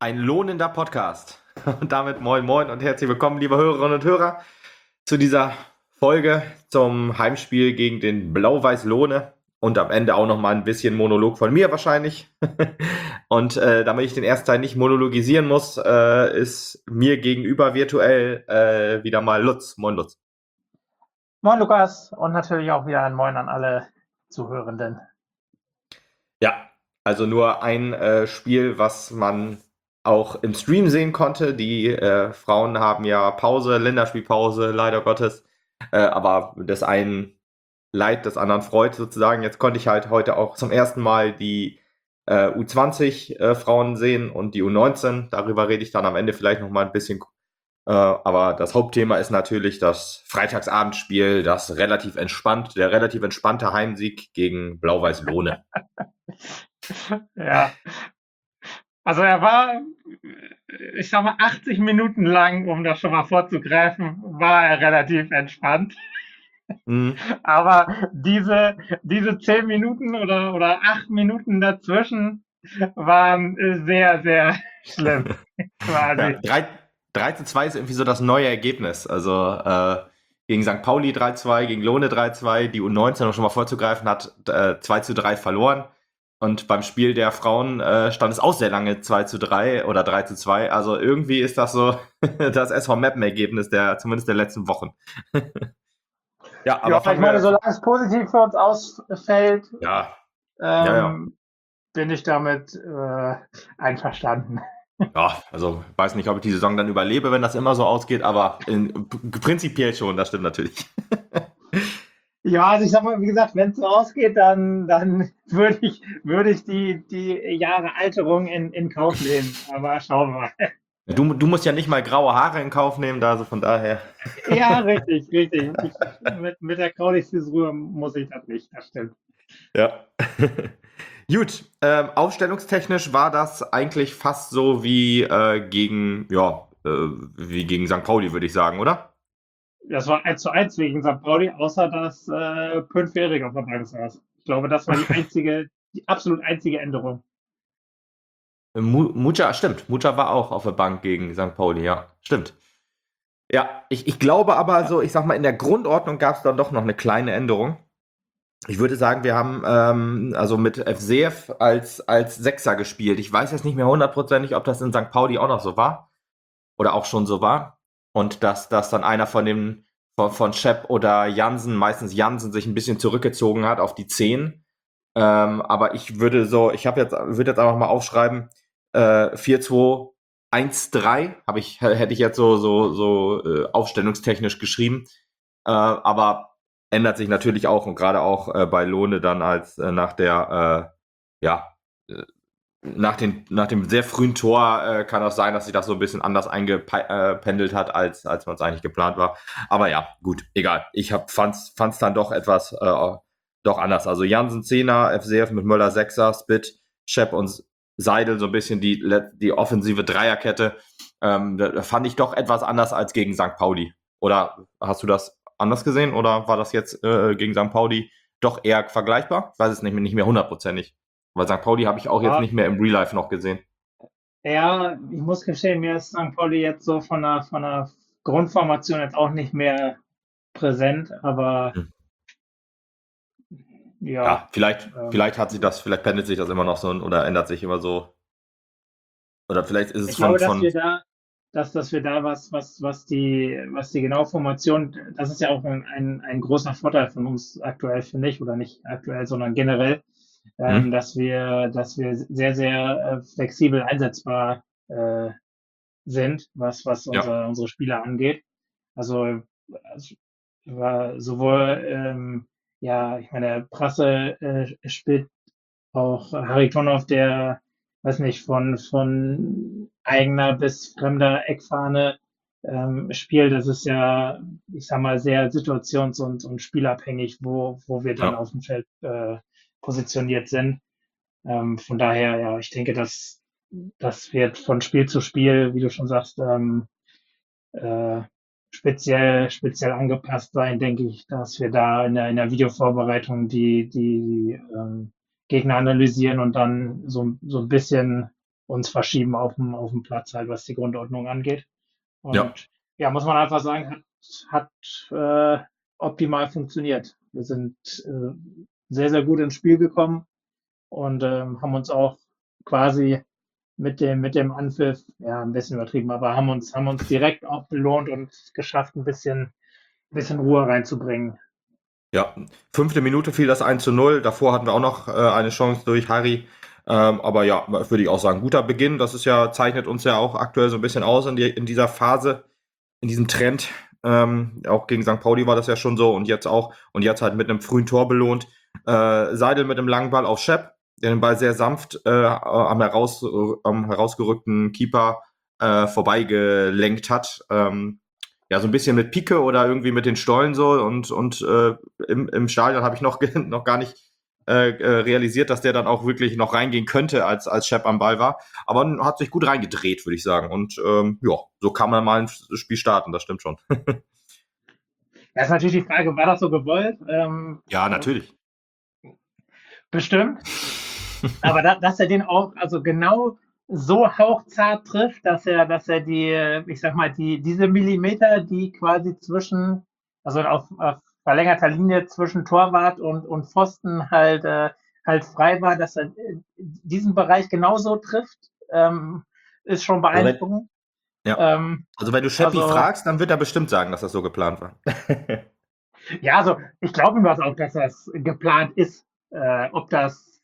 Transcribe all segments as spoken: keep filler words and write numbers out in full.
ein lohnender Podcast. Und damit moin moin und herzlich willkommen, liebe Hörerinnen und Hörer, zu dieser Folge zum Heimspiel gegen den Blau-Weiß Lohne und am Ende auch noch mal ein bisschen Monolog von mir wahrscheinlich. Und äh, damit ich den ersten Teil nicht monologisieren muss, äh, ist mir gegenüber virtuell äh, wieder mal Lutz. Moin Lutz. Moin Lukas und natürlich auch wieder ein Moin an alle Zuhörenden. Ja, also nur ein äh, Spiel, was man auch im Stream sehen konnte. Die äh, Frauen haben ja Pause, Länderspielpause, leider Gottes. Äh, aber des einen Leid, des anderen Freud sozusagen. Jetzt konnte ich halt heute auch zum ersten Mal die äh, U zwanzig äh, Frauen sehen und die U neunzehn. Darüber rede ich dann am Ende vielleicht noch mal ein bisschen. Äh, aber das Hauptthema ist natürlich das Freitagsabendspiel, das relativ entspannt, der relativ entspannte Heimsieg gegen Blau-Weiß Lohne. Ja, also er war, ich sag mal, achtzig Minuten lang, um das schon mal vorzugreifen, war er relativ entspannt. Mhm. Aber diese, diese zehn Minuten oder, oder acht Minuten dazwischen waren sehr, sehr schlimm, quasi. Ja, drei zu zwei ist irgendwie so das neue Ergebnis. Also äh, gegen Sankt Pauli drei zu zwei, gegen Lohne drei zu zwei, die U neunzehn, um schon mal vorzugreifen, hat äh, zwei zu drei verloren. Und beim Spiel der Frauen äh, stand es auch sehr lange zwei zu drei oder drei zu zwei. Also irgendwie ist das so das S V Meppen-Ergebnis der, zumindest der letzten Wochen. Ja, aber Ja, fangen ich meine, wir. solange es positiv für uns ausfällt, Ja, ähm, ja, ja. bin ich damit äh, einverstanden. Ja, also weiß nicht, ob ich die Saison dann überlebe, wenn das immer so ausgeht, aber in, p- prinzipiell schon, das stimmt natürlich. Ja, also ich sag mal, wie gesagt, wenn es so ausgeht, dann, dann würde ich, würde ich die, die Jahre Alterung in, in Kauf nehmen. Aber schauen wir mal. Du, du musst ja nicht mal graue Haare in Kauf nehmen, da also von daher. Ja, richtig, richtig. Ich, mit, mit der Kraulich-Frisur muss ich das nicht, das stimmt. Ja. Gut, ähm, aufstellungstechnisch war das eigentlich fast so wie äh, gegen, ja, äh, wie gegen Sankt Pauli, würde ich sagen, oder? Das war eins zu eins wegen Sankt Pauli, außer dass äh, Pönn-Fährig auf der Bank saß. Ich glaube, das war die einzige, die absolut einzige Änderung. Mu- Mucha, stimmt, Mucha war auch auf der Bank gegen Sankt Pauli, ja, stimmt. Ja, ich, ich glaube aber so, ich sag mal, in der Grundordnung gab es dann doch noch eine kleine Änderung. Ich würde sagen, wir haben ähm, also mit F C F als, als Sechser gespielt. Ich weiß jetzt nicht mehr hundertprozentig, ob das in Sankt Pauli auch noch so war oder auch schon so war. Und dass, dass dann einer von dem von, von Schepp oder Jansen, meistens Jansen, sich ein bisschen zurückgezogen hat auf die zehn. Ähm, aber ich würde so, ich habe jetzt, würde jetzt einfach mal aufschreiben, äh, vier zwei eins drei habe ich, hätte ich jetzt so, so, so äh, aufstellungstechnisch geschrieben. Äh, aber ändert sich natürlich auch und gerade auch äh, bei Lohne dann als äh, nach der, äh, ja, äh, nach, den, nach dem sehr frühen Tor äh, kann das sein, dass sich das so ein bisschen anders eingependelt hat, als, als man es eigentlich geplant war. Aber ja, gut, egal. Ich fand es dann doch etwas äh, doch anders. Also Jansen Zehner, F C F mit Möller Sechser, Spit, Schepp und Seidel so ein bisschen die, die offensive Dreierkette. Ähm, da fand ich doch etwas anders als gegen Sankt Pauli. Oder hast du das anders gesehen oder war das jetzt äh, gegen Sankt Pauli doch eher vergleichbar? Ich weiß es nicht mehr, nicht mehr hundertprozentig. Weil Sankt Pauli habe ich auch jetzt Ja, nicht mehr im Real Life noch gesehen. ja, ich muss gestehen, mir ist Sankt Pauli jetzt so von der, von der Grundformation jetzt auch nicht mehr präsent, aber Hm. ja, Ja, vielleicht, ähm, vielleicht hat sich das, vielleicht pendelt sich das immer noch so oder ändert sich immer so. Oder vielleicht ist es ich von, glaube, dass von wir da, dass, dass wir da was, was, was die, was die genaue Formation, das ist ja auch ein, ein, ein großer Vorteil von uns aktuell, finde ich, oder nicht aktuell, sondern generell, ähm, hm? dass wir, dass wir sehr, sehr äh, flexibel einsetzbar äh, sind, was, was Ja, unsere, unsere Spieler angeht. Also, also war sowohl, ähm, ja, ich meine, Prasse äh, spielt auch Harry Tonhoff, der, weiß nicht, von, von eigener bis fremder Eckfahne ähm, spielt. Das ist ja, ich sag mal, sehr situations- und, und spielabhängig, wo, wo wir dann ja. auf dem Feld äh, positioniert sind. Ähm, von daher, ja, ich denke, dass das wird von Spiel zu Spiel, wie du schon sagst, ähm, äh, speziell, speziell angepasst sein, denke ich, dass wir da in der, in der Videovorbereitung die, die ähm, Gegner analysieren und dann so, so ein bisschen uns verschieben auf dem, auf dem Platz halt, was die Grundordnung angeht. Ja, Und ja, muss man einfach sagen, hat, hat äh, optimal funktioniert. Wir sind äh, sehr, sehr gut ins Spiel gekommen und ähm, haben uns auch quasi mit dem, mit dem Anpfiff, ja, ein bisschen übertrieben, aber haben uns, haben uns direkt auch belohnt und geschafft, ein bisschen, bisschen Ruhe reinzubringen. ja. Fünfte Minute fiel das eins zu null. Davor hatten wir auch noch äh, eine Chance durch Harry. Ähm, aber ja, würde ich auch sagen, guter Beginn. Das ist ja, zeichnet uns ja auch aktuell so ein bisschen aus in, die, in dieser Phase, in diesem Trend. Ähm, auch gegen Sankt Pauli war das ja schon so und jetzt auch. Und jetzt halt mit einem frühen Tor belohnt. Äh, Seidel mit einem langen Ball auf Schepp, der den Ball sehr sanft äh, am, heraus, am herausgerückten Keeper äh, vorbeigelenkt hat. Ähm, ja, so ein bisschen mit Pike oder irgendwie mit den Stollen so und, und äh, im, im Stadion habe ich noch, noch gar nicht äh, äh, realisiert, dass der dann auch wirklich noch reingehen könnte, als, als Schepp am Ball war. Aber hat sich gut reingedreht, würde ich sagen. Und ähm, ja, so kann man mal ein Spiel starten, das stimmt schon. Da ist natürlich die Frage, war das so gewollt? Ähm, Ja, äh, natürlich. bestimmt. Aber da, dass er den auch, also genau so hauchzart trifft, dass er, dass er die, äh, ich sag mal, die, diese Millimeter, die quasi zwischen, also auf, auf verlängerter Linie zwischen Torwart und, und Pfosten halt, äh, halt frei war, dass er äh, diesen Bereich genauso trifft, ähm, ist schon Also wenn, beeindruckend. ja. Ähm, Also wenn du Scheppi also, fragst, dann wird er bestimmt sagen, dass das so geplant war. ja, also ich glaube ihm das auch, dass das geplant ist. Äh, ob das,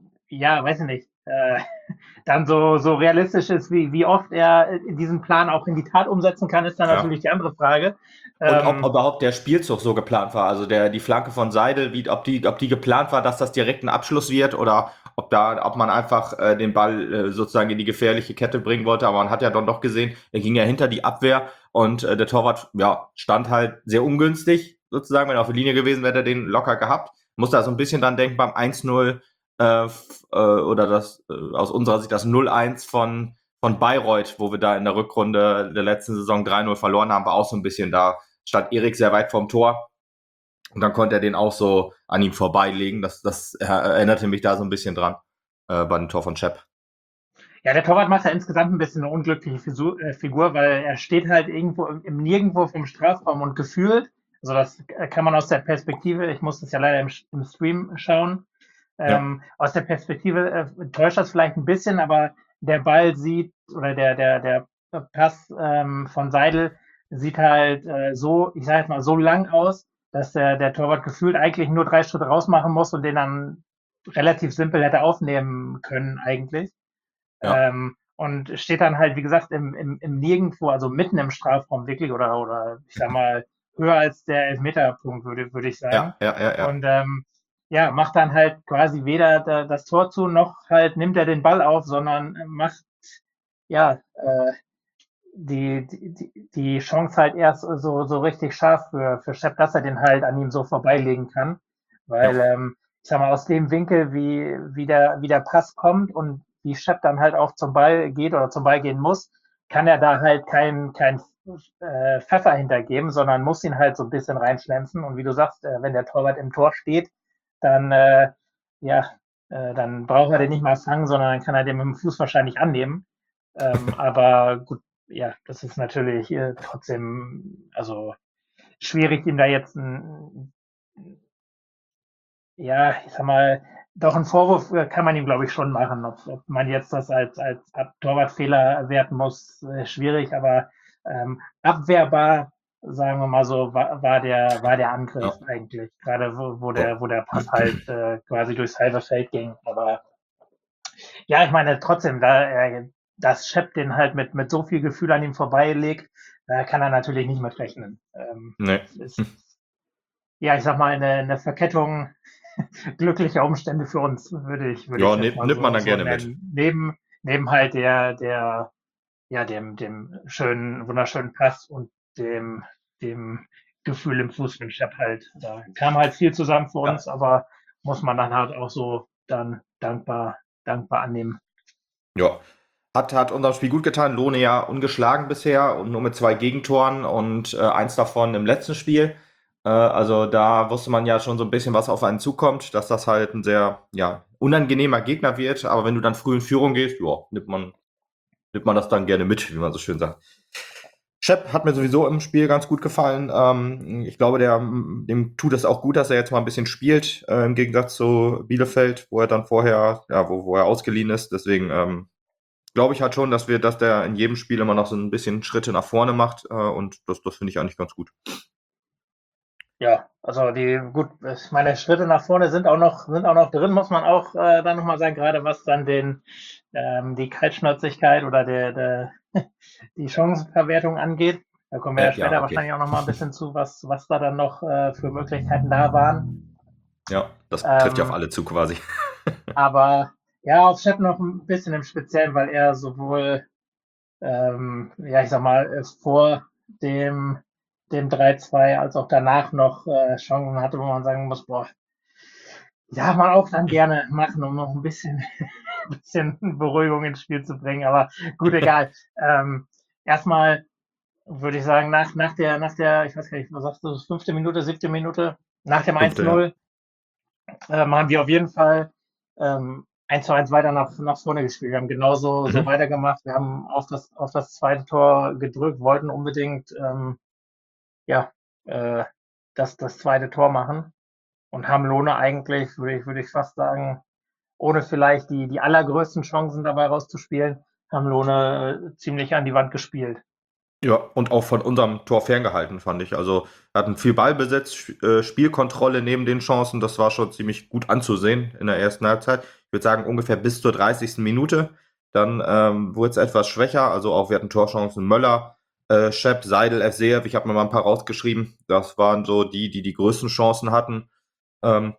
ja, weiß ich nicht, äh, dann so, so realistisch ist, wie, wie oft er diesen Plan auch in die Tat umsetzen kann, ist dann Ja. natürlich die andere Frage. Und ob Ähm, überhaupt der Spielzug so geplant war, also der, die Flanke von Seidel, wie, ob, die, ob die geplant war, dass das direkt ein Abschluss wird oder ob, da, ob man einfach äh, den Ball äh, sozusagen in die gefährliche Kette bringen wollte. Aber man hat ja dann doch gesehen, er ging ja hinter die Abwehr und äh, der Torwart ja, stand halt sehr ungünstig, sozusagen. Wenn er auf der Linie gewesen wäre, hätte er den locker gehabt. Muss da so ein bisschen dran denken beim eins null äh, f- äh, oder das äh, aus unserer Sicht das null eins von, von Bayreuth, wo wir da in der Rückrunde der letzten Saison drei null verloren haben, war auch so ein bisschen da stand Erik sehr weit vom Tor. Und dann konnte er den auch so an ihm vorbeilegen. Das, das erinnerte mich da so ein bisschen dran äh, bei dem Tor von Schepp. ja, der Torwart macht ja insgesamt ein bisschen eine unglückliche Fisu- äh, Figur, weil er steht halt irgendwo im, im Nirgendwo vom Strafraum und gefühlt, also das kann man aus der Perspektive, ich muss das ja leider im, im Stream schauen, Ja, ähm, aus der Perspektive äh, täuscht das vielleicht ein bisschen, aber der Ball sieht, oder der, der, der Pass ähm, von Seidel sieht halt äh, so, ich sage jetzt mal, so lang aus, dass der, der Torwart gefühlt eigentlich nur drei Schritte rausmachen muss und den dann relativ simpel hätte aufnehmen können eigentlich. ja, Ähm, und steht dann halt, wie gesagt, im, im, im Nirgendwo, also mitten im Strafraum wirklich oder, oder ich sag mal, höher als der Elfmeterpunkt, würde, würde ich sagen. ja, ja, ja, ja. Und ähm, ja, macht dann halt quasi weder da, das Tor zu, noch halt nimmt er den Ball auf, sondern macht ja äh, die, die, die Chance halt erst so, so richtig scharf für, für Schepp, dass er den halt an ihm so vorbeilegen kann. Ja, Weil, ähm, ich sag mal, aus dem Winkel, wie, wie, der, wie der Pass kommt und wie Schepp dann halt auch zum Ball geht oder zum Ball gehen muss, kann er da halt kein, kein äh, Pfeffer hintergeben, sondern muss ihn halt so ein bisschen reinschlänzen. Und wie du sagst, äh, wenn der Torwart im Tor steht, dann, äh, ja, äh, dann braucht er den nicht mal fangen, sondern dann kann er den mit dem Fuß wahrscheinlich annehmen. Ähm, aber gut, ja, das ist natürlich äh, trotzdem, also schwierig, ihm da jetzt ein, ja, ich sag mal, doch einen Vorwurf äh, kann man ihm, glaube ich, schon machen. Ob, ob man jetzt das als, als Torwartfehler werten muss, äh, schwierig, aber ähm, abwehrbar, sagen wir mal so, war, war der, war der Angriff ja, eigentlich, gerade wo, wo ja. der, wo der Pass halt äh, quasi durchs halbe Feld ging. Aber ja, ich meine, trotzdem, da er dass Schepp den halt mit, mit so viel Gefühl an ihm vorbeilegt, da kann er natürlich nicht mit rechnen. Ähm, Nee. ist, ja, ich sag mal, eine, eine Verkettung glücklicher Umstände für uns, würde ich, würde ich Ja, jetzt nimmt, mal nimmt man so, dann so gerne mit. nennen. Neben, neben halt der, der, ja, dem, dem schönen, wunderschönen Pass und dem, dem Gefühl im Fuß von Schepp halt. Da kam halt viel zusammen für Ja, uns, aber muss man dann halt auch so dann dankbar, dankbar annehmen. ja. Hat, hat unserem Spiel gut getan. Lohne ja ungeschlagen bisher und nur mit zwei Gegentoren und äh, eins davon im letzten Spiel. Äh, also da wusste man ja schon so ein bisschen, was auf einen zukommt, dass das halt ein sehr ja, unangenehmer Gegner wird. Aber wenn du dann früh in Führung gehst, ja, nimmt man, nimmt man das dann gerne mit, wie man so schön sagt. Shep hat mir sowieso im Spiel ganz gut gefallen. Ähm, ich glaube, der, dem tut es auch gut, dass er jetzt mal ein bisschen spielt, äh, im Gegensatz zu Bielefeld, wo er dann vorher, ja, wo, wo er ausgeliehen ist. Deswegen ähm, glaube ich halt schon, dass wir, dass der in jedem Spiel immer noch so ein bisschen Schritte nach vorne macht, äh, und das, das finde ich eigentlich ganz gut. Ja, also die, gut, ich meine, Schritte nach vorne sind auch noch, sind auch noch drin, muss man auch äh, dann nochmal sagen, gerade was dann den, ähm, die Kaltschnäuzigkeit oder der, der, die Chancenverwertung angeht. Da kommen wir ja Äh, ja, später okay. wahrscheinlich auch nochmal ein bisschen zu, was, was da dann noch äh, für Möglichkeiten da waren. Ja, das trifft ja auf Ähm, alle zu quasi. aber ja, auf Shep noch ein bisschen im Speziellen, weil er sowohl ähm, ja, ich sag mal, äh, vor dem, dem drei zwei als auch danach noch äh, Chancen hatte, wo man sagen muss, boah, darf man auch dann gerne machen, um noch ein bisschen, ein bisschen Beruhigung ins Spiel zu bringen. Aber gut, egal. Ähm, erstmal würde ich sagen, nach, nach der, nach der, ich weiß gar nicht, was sagst du, fünfte Minute, siebte Minute, nach dem Fünfte, ja. eins null ähm, haben wir auf jeden Fall ähm, eins zu eins weiter nach, nach vorne gespielt. Wir haben genauso so Mhm. weitergemacht. Wir haben auf das, auf das zweite Tor gedrückt, wollten unbedingt ähm, ja, äh, das, das zweite Tor machen und haben Lohne eigentlich, würde ich, würde ich fast sagen, ohne vielleicht die, die allergrößten Chancen dabei rauszuspielen, haben Lohne äh, ziemlich an die Wand gespielt. Ja, und auch von unserem Tor ferngehalten, fand ich. Also, wir hatten viel Ballbesitz, Sp- äh, Spielkontrolle neben den Chancen. Das war schon ziemlich gut anzusehen in der ersten Halbzeit. Ich würde sagen, ungefähr bis zur dreißigsten Minute. Dann ähm, wurde es etwas schwächer. Also auch wir hatten Torchancen. Möller, äh, Schepp, Seidel, Evseev. Ich habe mir mal ein paar rausgeschrieben. Das waren so die, die die größten Chancen hatten. Ähm,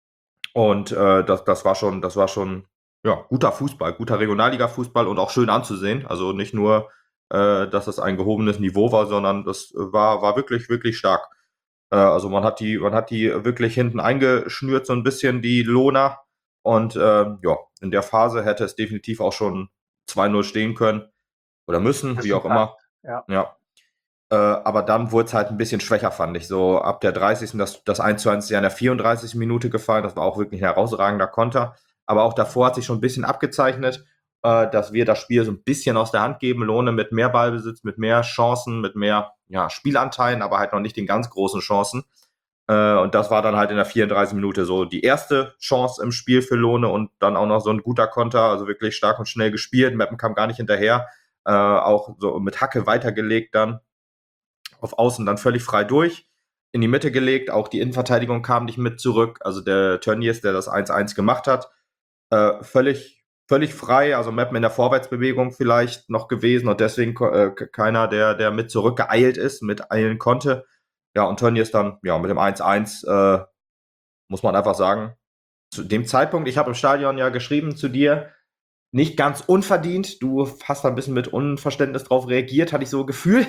und äh, das, das war schon, das war schon, ja, guter Fußball, guter Regionalliga-Fußball und auch schön anzusehen. Also nicht nur, äh, dass es ein gehobenes Niveau war, sondern das war, war wirklich, wirklich stark. Äh, also man hat die, man hat die wirklich hinten eingeschnürt, so ein bisschen, die Lohner. Und äh, ja, in der Phase hätte es definitiv auch schon zwei null stehen können oder müssen, wie Ist ein auch Fakt, immer. ja. Ja. Äh, aber dann wurde es halt ein bisschen schwächer, fand ich. So ab der dreißigsten. Das, das eins zu eins ist ja in der vierunddreißigsten. Minute gefallen. Das war auch wirklich ein herausragender Konter. Aber auch davor hat sich schon ein bisschen abgezeichnet, äh, dass wir das Spiel so ein bisschen aus der Hand geben. Lohne mit mehr Ballbesitz, mit mehr Chancen, mit mehr ja, Spielanteilen, aber halt noch nicht den ganz großen Chancen. Äh, und das war dann halt in der vierunddreißigsten. Minute so die erste Chance im Spiel für Lohne und dann auch noch so ein guter Konter. Also wirklich stark und schnell gespielt. Meppen kam gar nicht hinterher. Äh, auch so mit Hacke weitergelegt dann auf Außen dann völlig frei durch, in die Mitte gelegt. Auch die Innenverteidigung kam nicht mit zurück. Also der Tönnies, der das eins eins gemacht hat, äh, völlig, völlig frei. Also Meppen in der Vorwärtsbewegung vielleicht noch gewesen und deswegen äh, keiner, der, der mit zurückgeeilt ist, mit eilen konnte. Ja, und Tönnies dann, ja, mit dem eins eins, äh, muss man einfach sagen, zu dem Zeitpunkt, ich habe im Stadion ja geschrieben zu dir, nicht ganz unverdient. Du hast da ein bisschen mit Unverständnis drauf reagiert, hatte ich so ein Gefühl.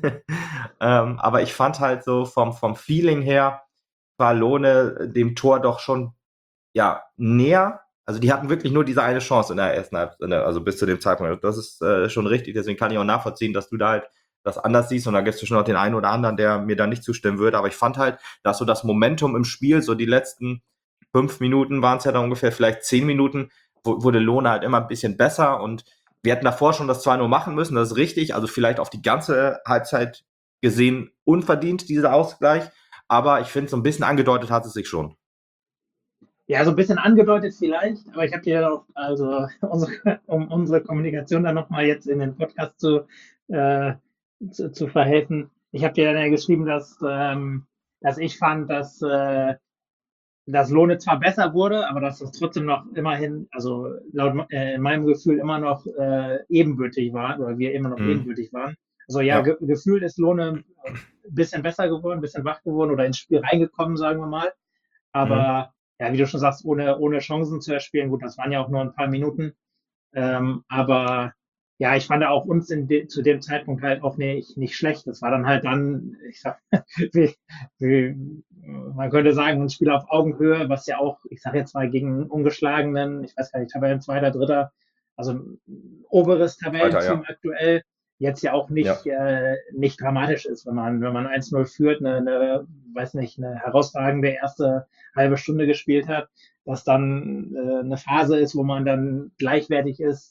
ähm, aber ich fand halt so vom, vom Feeling her war Lohne dem Tor doch schon ja näher. Also die hatten wirklich nur diese eine Chance in der ersten Halbzeit, also bis zu dem Zeitpunkt. Das ist äh, schon richtig, deswegen kann ich auch nachvollziehen, dass du da halt das anders siehst und da gibt es schon noch den einen oder anderen, der mir da nicht zustimmen würde. Aber ich fand halt, dass so das Momentum im Spiel, so die letzten fünf Minuten waren es ja dann ungefähr, vielleicht zehn Minuten, wurde Lohne halt immer ein bisschen besser und wir hätten davor schon das zwei null machen müssen, das ist richtig. Also vielleicht auf die ganze Halbzeit gesehen unverdient, dieser Ausgleich. Aber ich finde, so ein bisschen angedeutet hat es sich schon. Ja, so ein bisschen angedeutet vielleicht, aber ich habe dir auch, also unsere, um unsere Kommunikation dann nochmal jetzt in den Podcast zu, äh, zu, zu verhelfen. Ich habe dir dann ja geschrieben, dass, ähm, dass ich fand, dass, äh, dass Lohne zwar besser wurde, aber dass das trotzdem noch immerhin, also laut äh, in meinem Gefühl immer noch äh, ebenbürtig war, oder wir immer noch Mhm. ebenbürtig waren. Also ja, Ja. ge gefühlt ist Lohne ein bisschen besser geworden, ein bisschen wach geworden oder ins Spiel reingekommen, sagen wir mal. Mhm. Aber ja, wie du schon sagst, ohne, ohne Chancen zu erspielen, gut, das waren ja auch nur ein paar Minuten. Ähm, aber ja, ich fand auch uns in de zu dem Zeitpunkt halt auch nicht, nicht schlecht. Das war dann halt dann, ich sag, wie, wie, man könnte sagen, ein Spiel auf Augenhöhe, was ja auch, ich sag jetzt mal, gegen einen ungeschlagenen, ich weiß gar nicht, Tabellenzweiter, Dritter, also ein oberes Weiter, Tabellenteam ja. aktuell, jetzt ja auch nicht, Ja. äh, nicht dramatisch ist, wenn man, wenn man eins null führt, eine, eine, weiß nicht, eine herausragende erste halbe Stunde gespielt hat, dass dann äh, eine Phase ist, wo man dann gleichwertig ist,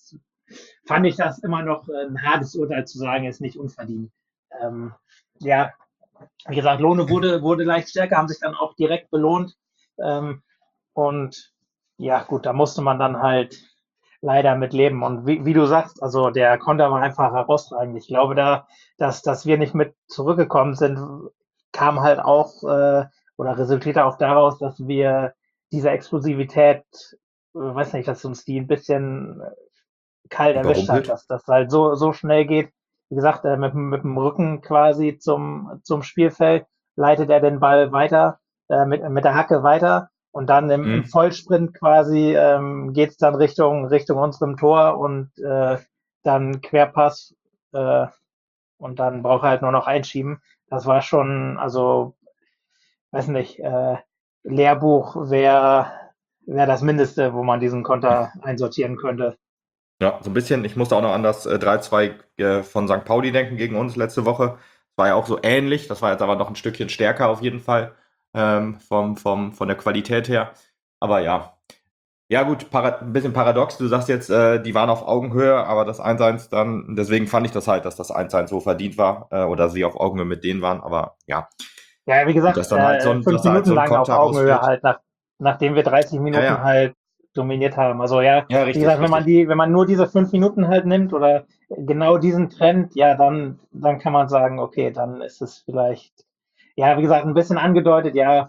fand ich das immer noch ein hartes Urteil zu sagen, ist nicht unverdient. Ähm, ja, wie gesagt, Lohne wurde, wurde leicht stärker, haben sich dann auch direkt belohnt. Ähm, und ja, gut, da musste man dann halt leider mit leben. Und wie, wie du sagst, also der Konter war einfach herausragend. Ich glaube, da, dass, dass wir nicht mit zurückgekommen sind, kam halt auch äh, oder resultierte auch daraus, dass wir diese Explosivität, äh, weiß nicht, dass uns die ein bisschen kalt erwischt hat, Überrumpelt. dass das halt so, so schnell geht. Wie gesagt, äh, mit, mit dem Rücken quasi zum, zum Spielfeld leitet er den Ball weiter, äh, mit, mit der Hacke weiter und dann im, im Mhm. Vollsprint quasi ähm, geht es dann Richtung, Richtung unserem Tor und äh, dann Querpass äh, und dann braucht er halt nur noch einschieben. Das war schon, also, weiß nicht, äh, Lehrbuch wäre wär das Mindeste, wo man diesen Konter einsortieren könnte. Ja, so ein bisschen. Ich musste auch noch an das äh, drei zwei äh, von Sankt Pauli denken gegen uns letzte Woche. Das war ja auch so ähnlich. Das war jetzt aber noch ein Stückchen stärker auf jeden Fall ähm, vom, vom, von der Qualität her. Aber ja. Ja, gut, para ein bisschen paradox. Du sagst jetzt, äh, die waren auf Augenhöhe, aber das eins eins dann, deswegen fand ich das halt, dass das eins eins so verdient war äh, oder sie auf Augenhöhe mit denen waren. Aber ja, Ja, wie gut, gesagt, dass dann halt so äh, ein, fünf dass da halt Minuten so ein lang auf Konter Augenhöhe rausfällt. halt, nach, nachdem wir dreißig Ja, Minuten ja. halt dominiert haben. Also ja, Ja, wie richtig, gesagt, wenn man richtig. die, wenn man nur diese fünf Minuten halt nimmt oder genau diesen Trend, ja, dann, dann kann man sagen, okay, dann ist es vielleicht, ja, wie gesagt, ein bisschen angedeutet, ja,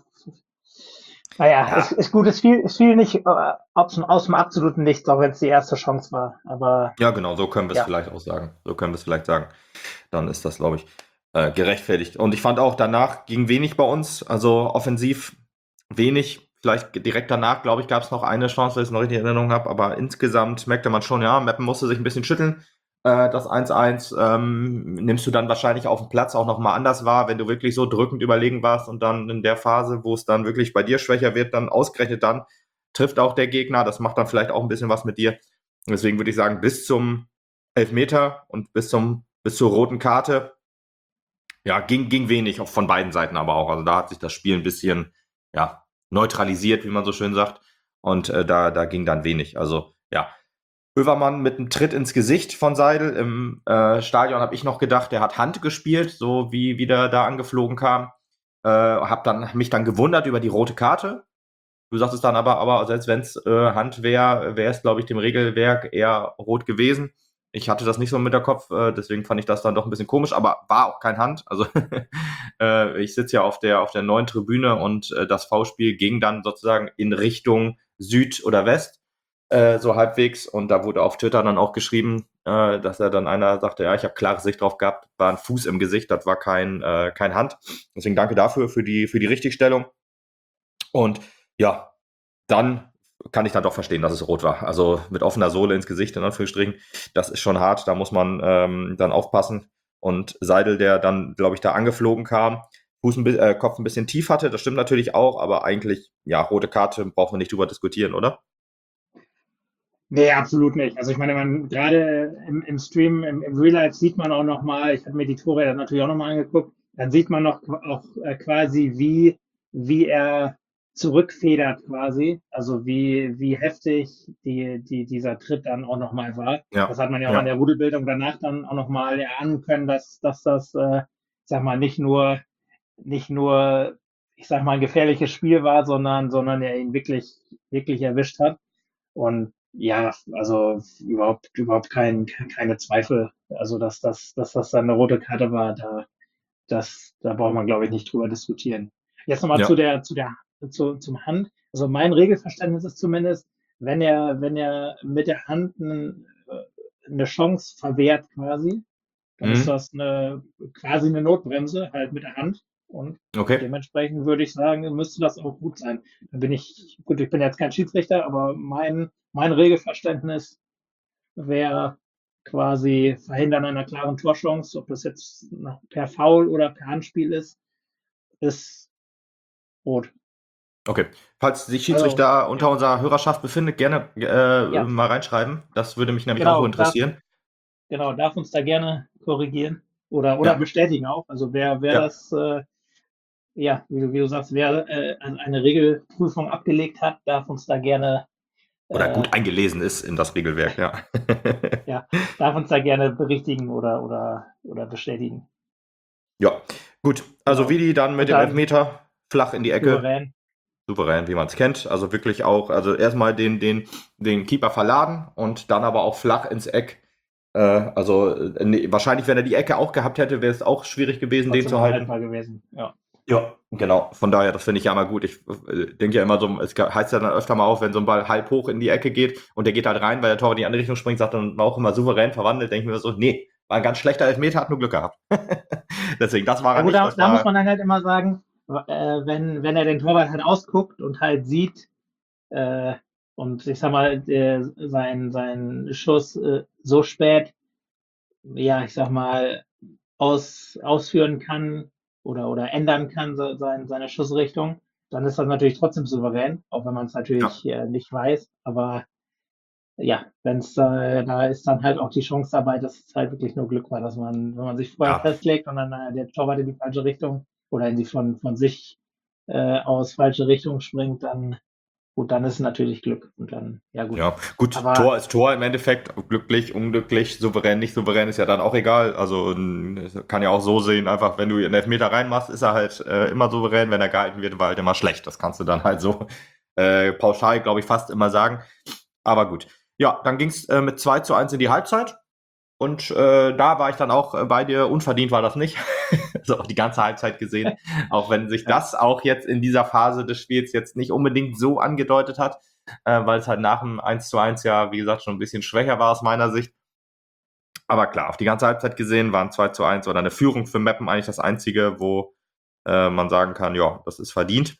naja, Ja, ist, ist gut, es fiel, es fiel nicht äh, aus, dem- aus dem absoluten Nichts, auch wenn es die erste Chance war. Aber ja, genau, so können wir es ja, vielleicht auch sagen. So können wir es vielleicht sagen. Dann ist das, glaube ich, äh, gerechtfertigt. Und ich fand auch, danach ging wenig bei uns, also offensiv wenig. Vielleicht direkt danach, glaube ich, gab es noch eine Chance, wenn ich es noch richtig in Erinnerung habe, aber insgesamt merkte man schon, ja, Meppen musste sich ein bisschen schütteln. Äh, das eins eins ähm, nimmst du dann wahrscheinlich auf dem Platz auch nochmal anders wahr, wenn du wirklich so drückend überlegen warst und dann in der Phase, wo es dann wirklich bei dir schwächer wird, dann ausgerechnet dann trifft auch der Gegner. Das macht dann vielleicht auch ein bisschen was mit dir. Deswegen würde ich sagen, bis zum Elfmeter und bis zum bis zur roten Karte, ja, ging, ging wenig, auch von beiden Seiten aber auch. Also da hat sich das Spiel ein bisschen, ja, neutralisiert, wie man so schön sagt. Und äh, da, da ging dann wenig. Also, ja. Hövermann mit einem Tritt ins Gesicht von Seidel. Im äh, Stadion habe ich noch gedacht, der hat Hand gespielt, so wie, wie der da angeflogen kam. Äh, hab dann hab mich dann gewundert über die rote Karte. Du sagtest dann aber, aber selbst wenn es äh, Hand wäre, wäre es, glaube ich, dem Regelwerk eher rot gewesen. Ich hatte das nicht so mit der Kopf, äh, deswegen fand ich das dann doch ein bisschen komisch, aber war auch kein Hand. Also äh, ich sitze ja auf der auf der neuen Tribüne und äh, das V-Spiel ging dann sozusagen in Richtung Süd oder West, äh, so halbwegs. Und da wurde auf Twitter dann auch geschrieben, äh, dass er dann einer sagte, ja, ich habe klare Sicht drauf gehabt, war ein Fuß im Gesicht, das war kein, äh, kein Hand. Deswegen danke dafür, für die, für die Richtigstellung. Und ja, dann kann ich dann doch verstehen, dass es rot war. Also mit offener Sohle ins Gesicht, in Anführungsstrichen, das ist schon hart, da muss man ähm, dann aufpassen. Und Seidel, der dann, glaube ich, da angeflogen kam, Fuß ein, bi- äh, Kopf ein bisschen tief hatte, das stimmt natürlich auch, aber eigentlich, ja, rote Karte braucht man nicht drüber diskutieren, oder? nee, absolut nicht. Also ich meine, man gerade im, im Stream, im, im Real Life sieht man auch noch mal, ich habe mir die Tore dann natürlich auch noch mal angeguckt, dann sieht man noch auch äh, quasi, wie, wie er zurückfedert quasi, also wie, wie heftig die, die, dieser Tritt dann auch noch mal war. Das Ja, hat man ja auch an ja, der Rudelbildung danach dann auch noch mal erahnen können, dass, dass das, äh, ich sag mal, nicht nur, nicht nur, ich sag mal, ein gefährliches Spiel war, sondern, sondern er ihn wirklich, wirklich erwischt hat. Und ja, also überhaupt, überhaupt kein, keine Zweifel. Also, dass das, dass das dann eine rote Karte war, da, das, da braucht man, glaube ich, nicht drüber diskutieren. Jetzt nochmal zu ja. der, zu der, zu, zum Hand. Also mein Regelverständnis ist zumindest, wenn er, wenn er mit der Hand einen, äh, eine Chance verwehrt quasi, dann ist Mhm. das eine, quasi eine Notbremse, halt mit der Hand. Und Okay. dementsprechend würde ich sagen, müsste das auch gut sein. Da bin ich, gut, ich bin jetzt kein Schiedsrichter, aber mein, mein Regelverständnis wäre quasi Verhindern einer klaren Torchance, ob das jetzt per Foul oder per Handspiel ist, ist rot. Okay. Falls sich Also, Schiedsrichter ja, unter unserer Hörerschaft befindet, gerne äh, ja, mal reinschreiben. Das würde mich nämlich auch so genau, darf, interessieren. genau, darf uns da gerne korrigieren oder, oder Ja, bestätigen auch. Also wer, wer ja. das äh, ja, wie du, wie du sagst, wer äh, eine Regelprüfung abgelegt hat, darf uns da gerne Oder Äh, gut eingelesen ist in das Regelwerk, ja. ja, darf uns da gerne berichtigen oder, oder, oder bestätigen. Ja, gut. Also Genau. Vidi dann mit Und dem dann Elfmeter flach in die Ecke. souverän. Souverän, wie man es kennt. Also wirklich auch, also erstmal den, den, den Keeper verladen und dann aber auch flach ins Eck. Äh, also äh, nee, wahrscheinlich, wenn er die Ecke auch gehabt hätte, wäre es auch schwierig gewesen, den Trotzdem zu halten. unhaltbar gewesen. Ja. Ja, genau. Von daher, das finde ich ja immer gut. Ich äh, denke ja immer so, es heißt ja dann öfter mal auf, wenn so ein Ball halb hoch in die Ecke geht und der geht halt rein, weil der Torwart in die andere Richtung springt, sagt dann war auch immer souverän verwandelt, denke ich mir so, nee, war ein ganz schlechter Elfmeter, hat nur Glück gehabt. Deswegen, das war Ja er gut, nicht, da, das da muss war, man dann halt immer sagen, äh, wenn, wenn er den Torwart halt ausguckt und halt sieht, äh, und ich sag mal, der, sein, sein Schuss äh, so spät, ja, ich sag mal, aus, ausführen kann oder, oder ändern kann, se, sein, seine Schussrichtung, dann ist das natürlich trotzdem souverän, auch wenn man es ja, natürlich äh, nicht weiß. Aber ja, wenn es äh, da ist dann halt auch die Chance dabei, dass es halt wirklich nur Glück war, dass man, wenn man sich vorher ja, festlegt und dann äh, der Torwart in die falsche Richtung oder in die von, von sich äh, aus falsche Richtung springt, dann gut, dann ist es natürlich Glück und dann, ja gut. ja. Gut, Aber Tor ist Tor im Endeffekt. Glücklich, unglücklich, souverän, nicht souverän ist ja dann auch egal. Also n- kann ja auch so sehen, einfach wenn du einen Elfmeter reinmachst, ist er halt äh, immer souverän. Wenn er gehalten wird, war halt immer schlecht. Das kannst du dann halt so äh, pauschal, glaube ich, fast immer sagen. Aber gut. Ja, dann ging es äh, mit zwei zu eins in die Halbzeit. Und äh, da war ich dann auch äh, bei dir. Unverdient war das nicht. Also auch die ganze Halbzeit gesehen. Auch wenn sich ja, das auch jetzt in dieser Phase des Spiels jetzt nicht unbedingt so angedeutet hat, äh, weil es halt nach dem eins zu eins ja, wie gesagt, schon ein bisschen schwächer war aus meiner Sicht. Aber klar, auf die ganze Halbzeit gesehen waren zwei zu eins oder eine Führung für Meppen eigentlich das Einzige, wo äh, man sagen kann, ja, das ist verdient.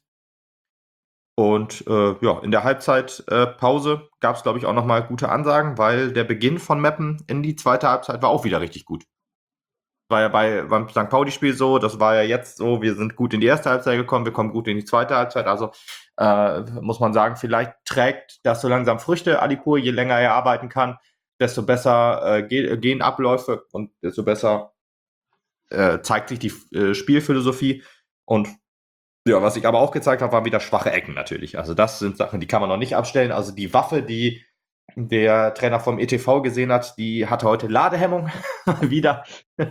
Und äh, ja, in der Halbzeitpause äh, Pause gab es, glaube ich, auch nochmal gute Ansagen, weil der Beginn von Meppen in die zweite Halbzeit war auch wieder richtig gut. War ja bei, beim Sankt Pauli-Spiel so, das war ja jetzt so, wir sind gut in die erste Halbzeit gekommen, wir kommen gut in die zweite Halbzeit. Also äh, muss man sagen, vielleicht trägt das so langsam Früchte, Alipur, je länger er arbeiten kann, desto besser äh, ge gehen Abläufe und desto besser äh, zeigt sich die äh, Spielphilosophie. Und ja, was ich aber auch gezeigt habe, waren wieder schwache Ecken natürlich. Also das sind Sachen, die kann man noch nicht abstellen. Also die Waffe, die der Trainer vom E T V gesehen hat, die hatte heute Ladehemmung wieder.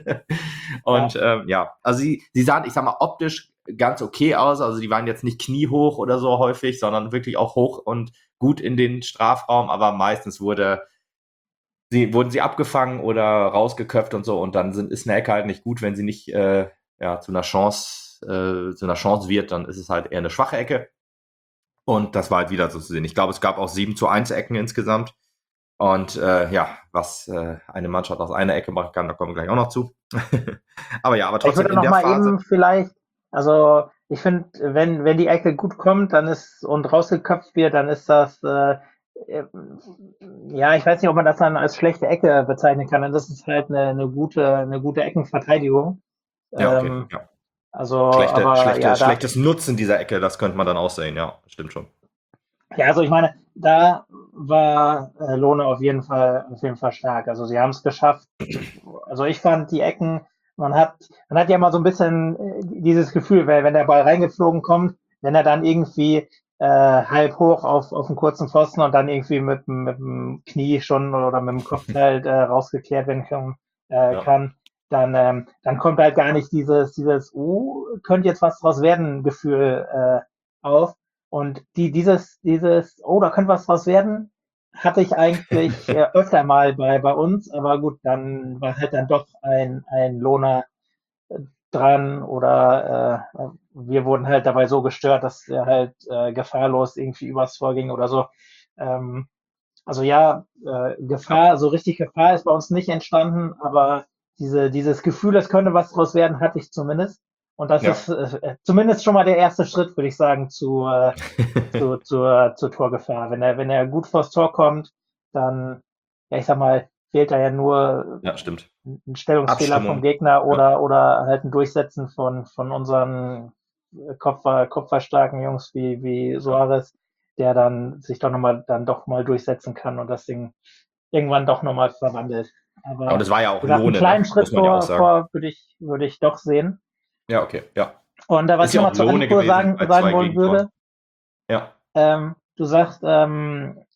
Und ja, ähm, ja, also sie, sie sahen, ich sag mal, optisch ganz okay aus. Also die waren jetzt nicht kniehoch oder so häufig, sondern wirklich auch hoch und gut in den Strafraum. Aber meistens wurde sie, wurden sie abgefangen oder rausgeköpft und so. Und dann sind, ist eine Ecke halt nicht gut, wenn sie nicht äh, ja, zu einer Chance, äh, zu einer Chance wird, dann ist es halt eher eine schwache Ecke. Und das war halt wieder so zu sehen. Ich glaube, es gab auch sieben zu eins Ecken insgesamt. Und äh, ja, was äh, eine Mannschaft aus einer Ecke machen kann, da kommen wir gleich auch noch zu. Aber ja, aber ich trotzdem würde in noch der mal Phase. eben vielleicht, also ich finde, wenn, wenn die Ecke gut kommt, dann ist und rausgeköpft wird, dann ist das, äh, äh, ja, ich weiß nicht, ob man das dann als schlechte Ecke bezeichnen kann. Das ist halt eine, eine gute, eine gute Eckenverteidigung. Ja, okay, Ähm, ja. also, Schlechte, aber schlechte, ja, da, schlechtes Nutzen dieser Ecke, das könnte man dann auch sehen, ja, stimmt schon. ja, also ich meine, da war äh, Lohne auf jeden Fall, auf jeden Fall stark. Also sie haben es geschafft. Also ich fand die Ecken, man hat, man hat ja mal so ein bisschen äh, dieses Gefühl, weil wenn der Ball reingeflogen kommt, wenn er dann irgendwie äh, halb hoch auf, auf einen kurzen Pfosten und dann irgendwie mit, dem- mit dem Knie schon oder mit dem Kopf halt äh, rausgeklärt werden kann, äh, Ja. kann, dann, ähm, dann kommt halt gar nicht dieses, dieses, oh, könnte jetzt was draus werden, Gefühl äh, auf. Und die, dieses, dieses, oh, da könnte was draus werden, hatte ich eigentlich äh, öfter mal bei, bei uns, aber gut, dann war halt dann doch ein, ein Lohner äh, dran oder äh, wir wurden halt dabei so gestört, dass er halt äh, gefahrlos irgendwie übers Tor ging oder so. Ähm, also ja, äh, Ja, Gefahr, so richtig Gefahr ist bei uns nicht entstanden, aber diese, dieses Gefühl, es könnte was draus werden, hatte ich zumindest. Und das ja. ist äh, zumindest schon mal der erste Schritt, würde ich sagen, zu, äh, zu, zur, zur Torgefahr. Wenn er, wenn er gut vors Tor kommt, dann, ja, ich sag mal, fehlt da ja nur Ja, stimmt. ein Stellungsfehler vom Abstimmung. Gegner Ja, oder, oder halt ein Durchsetzen von, von unseren Kopfer, kopferstarken Jungs wie, wie ja. Soares, der dann sich doch nochmal, dann doch mal durchsetzen kann und das Ding irgendwann doch nochmal verwandelt. Ja, und Aber es war ja auch wie gesagt, einen Lohne, ne? kleinen Muss Schritt man ja auch vor, sagen. vor würde ich, würde ich doch sehen. Ja, okay, ja. Und äh, was Ist ich ja auch nochmal zu Lohne Alipur gewesen sagen, bei sagen zwei wollen Gegentoren. würde, Ja, ähm, du sagst, ähm,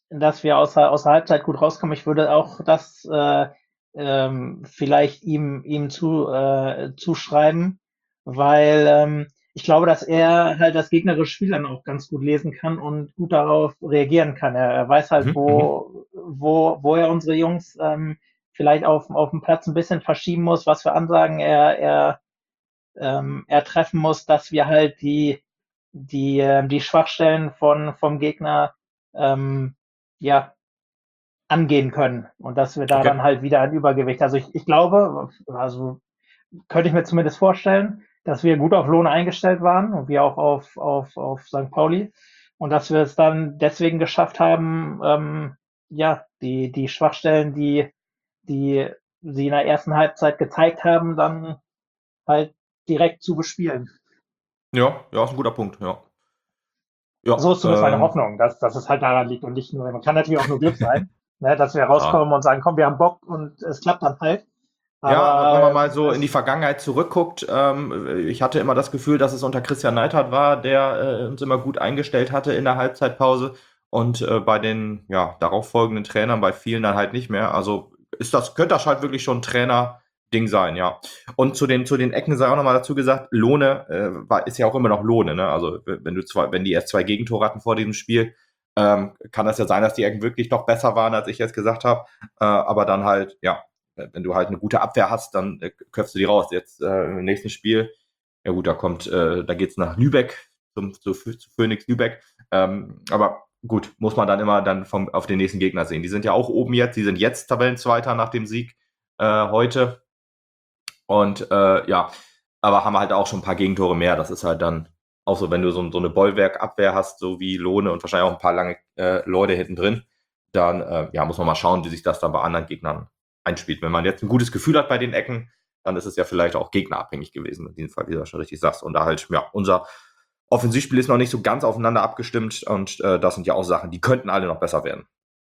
dass wir aus der, aus der Halbzeit gut rauskommen. Ich würde auch das äh, ähm, vielleicht ihm, ihm zu, äh, zuschreiben, weil ähm, ich glaube, dass er halt das gegnerische Spiel dann auch ganz gut lesen kann und gut darauf reagieren kann. Er, er weiß halt, Mhm, mhm. wo, wo, wo er unsere Jungs ähm, vielleicht auf, auf dem Platz ein bisschen verschieben muss, was für Ansagen er, er, ähm, er treffen muss, dass wir halt die, die, äh, die Schwachstellen von, vom Gegner ähm, ja, angehen können und dass wir da Okay. dann halt wieder ein Übergewicht. Also ich, ich glaube, also könnte ich mir zumindest vorstellen, dass wir gut auf Lohne eingestellt waren und wir auch auf, auf, auf Sankt Pauli und dass wir es dann deswegen geschafft haben, ähm, ja, die, die Schwachstellen, die, die sie in der ersten Halbzeit gezeigt haben, dann halt direkt zu bespielen. Ja, ja, ist ein guter Punkt, ja. So Ja, ist zumindest meine ähm, Hoffnung, dass, dass es halt daran liegt und nicht nur, man kann natürlich auch nur Glück sein, ne, dass wir ja. rauskommen und sagen, komm, wir haben Bock und es klappt dann halt. Ja, aber wenn man Aber mal so in die es, Vergangenheit zurückguckt, ähm, ich hatte immer das Gefühl, dass es unter Christian Neidhardt war, der äh, uns immer gut eingestellt hatte in der Halbzeitpause und äh, bei den ja, darauffolgenden Trainern, bei vielen dann halt nicht mehr. Also ist das, könnte das halt wirklich schon ein Trainer-Ding sein, ja. Und zu den, zu den Ecken sei auch nochmal dazu gesagt, Lohne äh, war, ist ja auch immer noch Lohne, ne? Also wenn du zwei, wenn die erst zwei Gegentore hatten vor diesem Spiel, ähm, kann das ja sein, dass die Ecken wirklich doch besser waren, als ich jetzt gesagt habe. Äh, aber dann halt, ja, wenn du halt eine gute Abwehr hast, dann äh, köpfst du die raus. Jetzt äh, im nächsten Spiel, ja gut, da kommt, äh, da geht's nach Lübeck, zum, zu, zu Phoenix Lübeck. Ähm, aber gut, muss man dann immer dann vom, auf den nächsten Gegner sehen. Die sind ja auch oben jetzt, die sind jetzt Tabellenzweiter nach dem Sieg äh, heute. Und äh, ja, aber haben halt auch schon ein paar Gegentore mehr. Das ist halt dann auch so, wenn du so, so eine Bollwerkabwehr hast, so wie Lohne und wahrscheinlich auch ein paar lange äh, Leute hinten drin, dann äh, ja, muss man mal schauen, wie sich das dann bei anderen Gegnern einspielt. Wenn man jetzt ein gutes Gefühl hat bei den Ecken, dann ist es ja vielleicht auch gegnerabhängig gewesen, in diesem Fall, wie du schon richtig sagst. Und da halt, ja, unser Offensivspiel ist noch nicht so ganz aufeinander abgestimmt und äh, das sind ja auch Sachen, die könnten alle noch besser werden.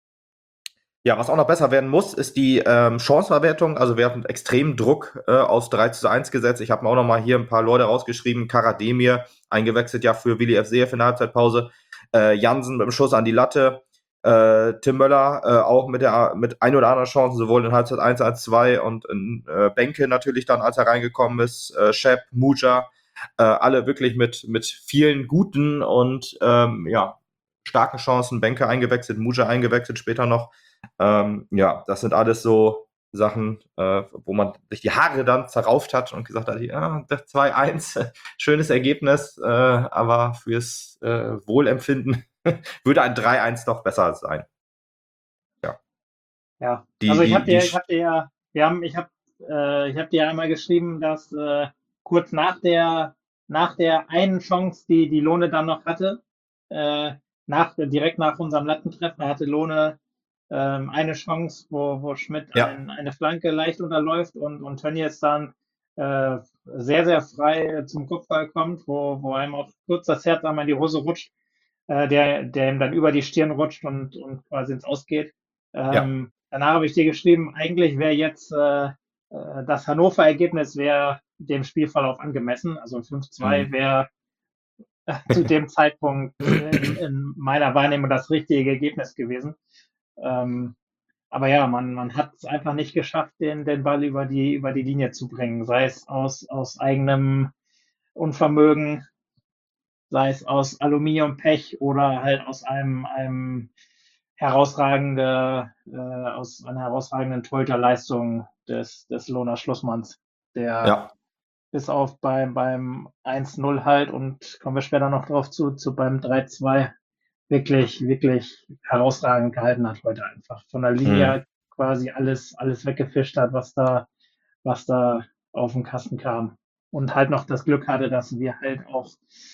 Ja, was auch noch besser werden muss, ist die ähm, Chancenverwertung. Also wir hatten extremen Druck äh, aus drei zu eins gesetzt. Ich habe mir auch noch mal hier ein paar Leute rausgeschrieben. Karademir, eingewechselt ja für Willi F. Seev in der Halbzeitpause. Äh, Jansen mit dem Schuss an die Latte. Äh, Tim Möller äh, auch mit der mit ein oder anderen Chancen, sowohl in Halbzeit eins als zwei und in äh, Benke natürlich dann, als er reingekommen ist. Äh, Shep, Muja, äh, alle wirklich mit, mit vielen guten und ähm, ja, starken Chancen. Benke eingewechselt, Muja eingewechselt später noch. Ähm, ja, das sind alles so Sachen, äh, wo man sich die Haare dann zerrauft hat und gesagt hat, ja, zwei eins, schönes Ergebnis, äh, aber fürs äh, Wohlempfinden würde ein drei eins doch besser sein. Ja, ja, die, also ich habe die, die, dir, ich habe dir ja, wir haben, ich habe, äh, ich habe dir einmal geschrieben, dass äh, kurz nach der, nach der einen Chance, die die Lohne dann noch hatte, äh, nach, direkt nach unserem Lattentreffen, hatte Lohne ähm, eine Chance, wo, wo Schmidt ja, ein, eine Flanke leicht unterläuft und, und Tönnies dann äh, sehr, sehr frei zum Kopfball kommt, wo, wo einem auch kurz das Herz einmal in die Hose rutscht, äh, der, der ihm dann über die Stirn rutscht und, und quasi ins Ausgeht. ja, Ähm, danach habe ich dir geschrieben, eigentlich wäre jetzt äh, äh, das Hannover-Ergebnis wäre dem Spielverlauf angemessen. Also fünf zwei mhm. wäre äh, zu dem Zeitpunkt in, in meiner Wahrnehmung das richtige Ergebnis gewesen. Ähm, aber ja, man, man hat es einfach nicht geschafft, den, den Ball über die, über die Linie zu bringen, sei es aus, aus eigenem Unvermögen, sei es aus Aluminiumpech oder halt aus einem, einem herausragende, äh, aus einer herausragenden Torhüterleistung des, des Lohner Schlussmanns, der Ja, bis auf beim, beim eins null halt und kommen wir später noch drauf zu, zu beim drei zwei wirklich, wirklich herausragend gehalten hat heute einfach. Von der mhm. Linie quasi alles, alles weggefischt hat, was da, was da auf den Kasten kam. Und halt noch das Glück hatte, dass wir halt auch,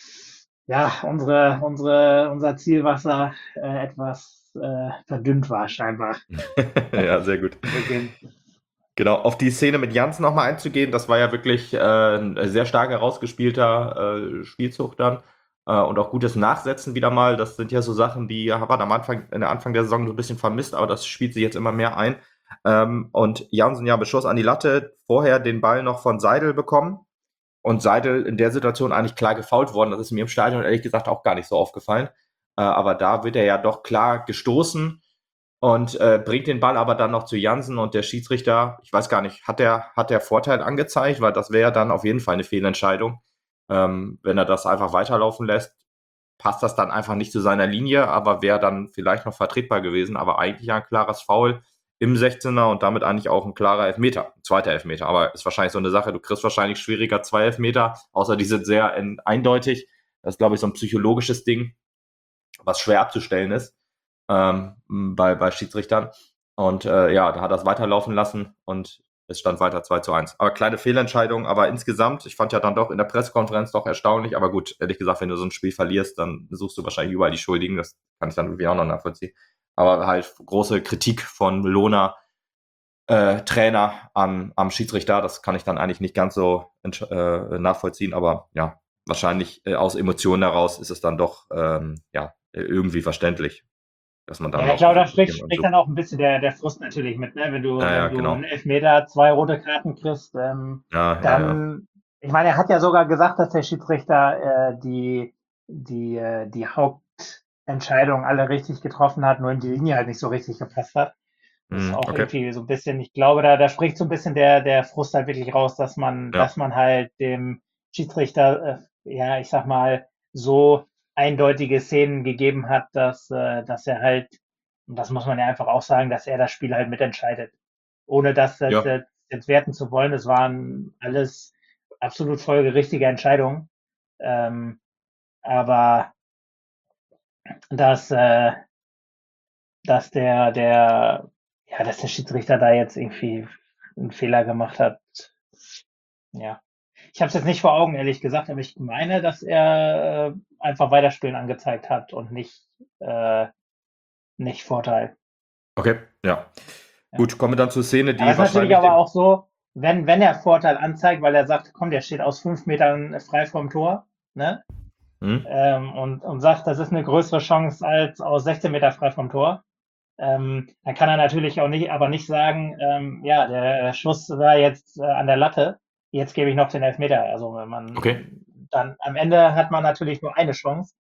ja, unsere, unsere, unser Zielwasser äh, etwas äh, verdünnt war, scheinbar Ja, sehr gut. zu Beginn. Genau, auf die Szene mit Jansen nochmal einzugehen, das war ja wirklich äh, ein sehr stark herausgespielter äh, Spielzug dann äh, und auch gutes Nachsetzen wieder mal. Das sind ja so Sachen, die hat man am Anfang, in der Anfang der Saison so ein bisschen vermisst, aber das spielt sich jetzt immer mehr ein. Ähm, und Jansen ja Beschuss an die Latte, vorher den Ball noch von Seidel bekommen und Seidel in der Situation eigentlich klar gefoult worden. Das ist mir im Stadion ehrlich gesagt auch gar nicht so aufgefallen. Äh, aber da wird er ja doch klar gestoßen und äh, bringt den Ball aber dann noch zu Jansen und der Schiedsrichter, ich weiß gar nicht, hat der, hat der Vorteil angezeigt, weil das wäre ja dann auf jeden Fall eine Fehlentscheidung. Ähm, wenn er das einfach weiterlaufen lässt, passt das dann einfach nicht zu seiner Linie, aber wäre dann vielleicht noch vertretbar gewesen, aber eigentlich ein klares Foul im sechzehner und damit eigentlich auch ein klarer Elfmeter, ein zweiter Elfmeter, aber ist wahrscheinlich so eine Sache, du kriegst wahrscheinlich schwieriger zwei Elfmeter, außer die sind sehr in, eindeutig, das ist glaube ich so ein psychologisches Ding, was schwer abzustellen ist ähm, bei, bei Schiedsrichtern und äh, ja, da hat er es weiterlaufen lassen und es stand weiter zwei zu eins. Aber kleine Fehlentscheidung, aber insgesamt, ich fand ja dann doch in der Pressekonferenz doch erstaunlich, aber gut, ehrlich gesagt, wenn du so ein Spiel verlierst, dann suchst du wahrscheinlich überall die Schuldigen, das kann ich dann irgendwie auch noch nachvollziehen. Aber halt große Kritik von Lohner äh, Trainer am, am Schiedsrichter, das kann ich dann eigentlich nicht ganz so äh, nachvollziehen, aber ja, wahrscheinlich äh, aus Emotionen heraus ist es dann doch ähm, ja, irgendwie verständlich, dass man dann Ja, ich noch glaube, da äh, spricht, jemanden spricht sucht. dann auch ein bisschen der, der Frust natürlich mit, ne? Wenn du, Ja, ja, wenn du einen genau. Elfmeter, zwei rote Karten kriegst, ähm, Ja, ja, ja. dann, ich meine, er hat ja sogar gesagt, dass der Schiedsrichter äh, die, die, äh, die Hauptentscheidungen alle richtig getroffen hat, nur in die Linie halt nicht so richtig gepasst hat. Das ist Mhm, auch okay. irgendwie so ein bisschen, ich glaube, da, da spricht so ein bisschen der, der Frust halt wirklich raus, dass man, Ja, dass man halt dem Schiedsrichter, äh, ja, ich sag mal, so eindeutige Szenen gegeben hat, dass, äh, dass er halt, und das muss man ja einfach auch sagen, dass er das Spiel halt mitentscheidet. Ohne das jetzt, ja, jetzt, jetzt werten zu wollen, das waren alles absolut folgerichtige Entscheidungen. Ähm, aber dass, äh, dass der, der, ja, dass der Schiedsrichter da jetzt irgendwie einen Fehler gemacht hat. Ja. Ich habe es jetzt nicht vor Augen, ehrlich gesagt, aber ich meine, dass er äh, einfach Weiterspielen angezeigt hat und nicht, äh, nicht Vorteil. okay, ja. Ja. Gut, kommen wir dann zur Szene, Aber es die ist natürlich wahrscheinlich aber dem. auch so, wenn, wenn er Vorteil anzeigt, weil er sagt, komm, der steht aus fünf Metern frei vom Tor, ne? Hm? Ähm, und, und sagt, das ist eine größere Chance als aus sechzehn Meter frei vom Tor. Ähm, dann kann er natürlich auch nicht, aber nicht sagen, ähm, ja, der Schuss war jetzt äh, an der Latte, jetzt gebe ich noch den Elfmeter. Also wenn Okay. man dann am Ende hat man natürlich nur eine Chance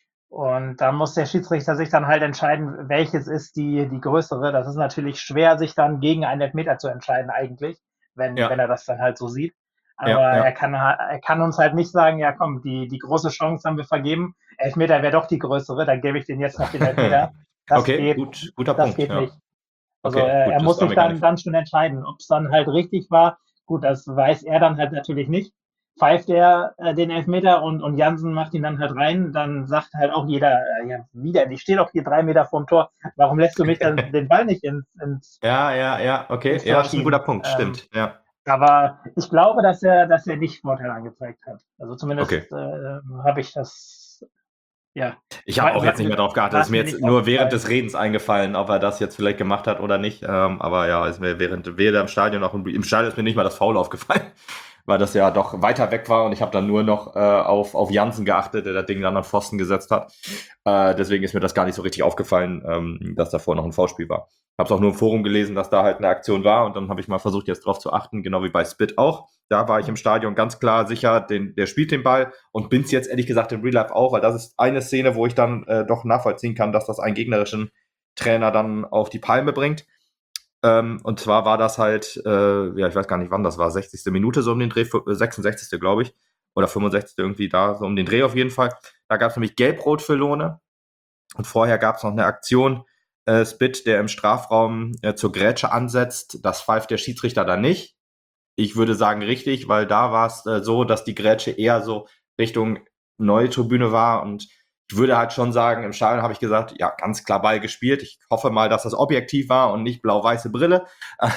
und da muss der Schiedsrichter sich dann halt entscheiden, welches ist die, die größere. Das ist natürlich schwer, sich dann gegen einen Elfmeter zu entscheiden eigentlich, wenn, wenn Ja, er das dann halt so sieht. Aber ja, er ja. kann, er kann uns halt nicht sagen, ja komm, die, die große Chance haben wir vergeben, Elfmeter wäre doch die größere, dann gebe ich den jetzt noch den Elfmeter. Das Okay, geht, gut, guter das Punkt, geht ja. nicht. Also Okay, er, er gut, das muss war sich mir gar dann, nicht. dann schon entscheiden, ob es dann halt richtig war. Gut, das weiß er dann halt natürlich nicht. Pfeift er äh, den Elfmeter und, und Jansen macht ihn dann halt rein, dann sagt halt auch jeder, äh, ja, wieder, ich stehe doch hier drei Meter vorm Tor, warum lässt du mich dann den Ball nicht ins, ins, Ja, ja, ja, okay. ins Ja, Tor das ist ein guter schieben? Punkt, Ähm, stimmt. Ja. aber ich glaube, dass er, dass er nicht Vorteil angezeigt hat. Also Okay. zumindest äh, habe ich das, ja, Ich habe war, auch jetzt nicht mehr drauf geachtet. war Ist es mir mir jetzt nicht nur während aufgefallen. des Redens eingefallen, ob er das jetzt vielleicht gemacht hat oder nicht. Ähm, aber ja, ist mir während weder im Stadion noch im, im Stadion ist mir nicht mal das Foul aufgefallen, weil das ja doch weiter weg war und ich habe dann nur noch äh, auf, auf Jansen geachtet, der das Ding dann an Pfosten gesetzt hat. Äh, deswegen ist mir das gar nicht so richtig aufgefallen, ähm, dass davor noch ein Foulspiel war. Habe es auch nur im Forum gelesen, dass da halt eine Aktion war und dann habe ich mal versucht, jetzt drauf zu achten, genau wie bei Spit auch. Da war ich im Stadion ganz klar sicher, den, der spielt den Ball und bin's jetzt ehrlich gesagt im Real Life auch, weil das ist eine Szene, wo ich dann äh, doch nachvollziehen kann, dass das einen gegnerischen Trainer dann auf die Palme bringt. Ähm, und zwar war das halt, äh, ja, ich weiß gar nicht wann das war, sechzigste Minute so um den Dreh, sechsundsechzigste glaube ich, oder fünfundsechzigste irgendwie da, so um den Dreh auf jeden Fall. Da gab es nämlich Gelb-Rot für Lohne und vorher gab es noch eine Aktion, äh, Spit, der im Strafraum äh, zur Grätsche ansetzt. Das pfeift der Schiedsrichter dann nicht. Ich würde sagen richtig, weil da war es äh, so, dass die Grätsche eher so Richtung neue Tribüne war und ich würde halt schon sagen, im Stadion habe ich gesagt, ja, ganz klar Ball gespielt. Ich hoffe mal, dass das objektiv war und nicht blau-weiße Brille.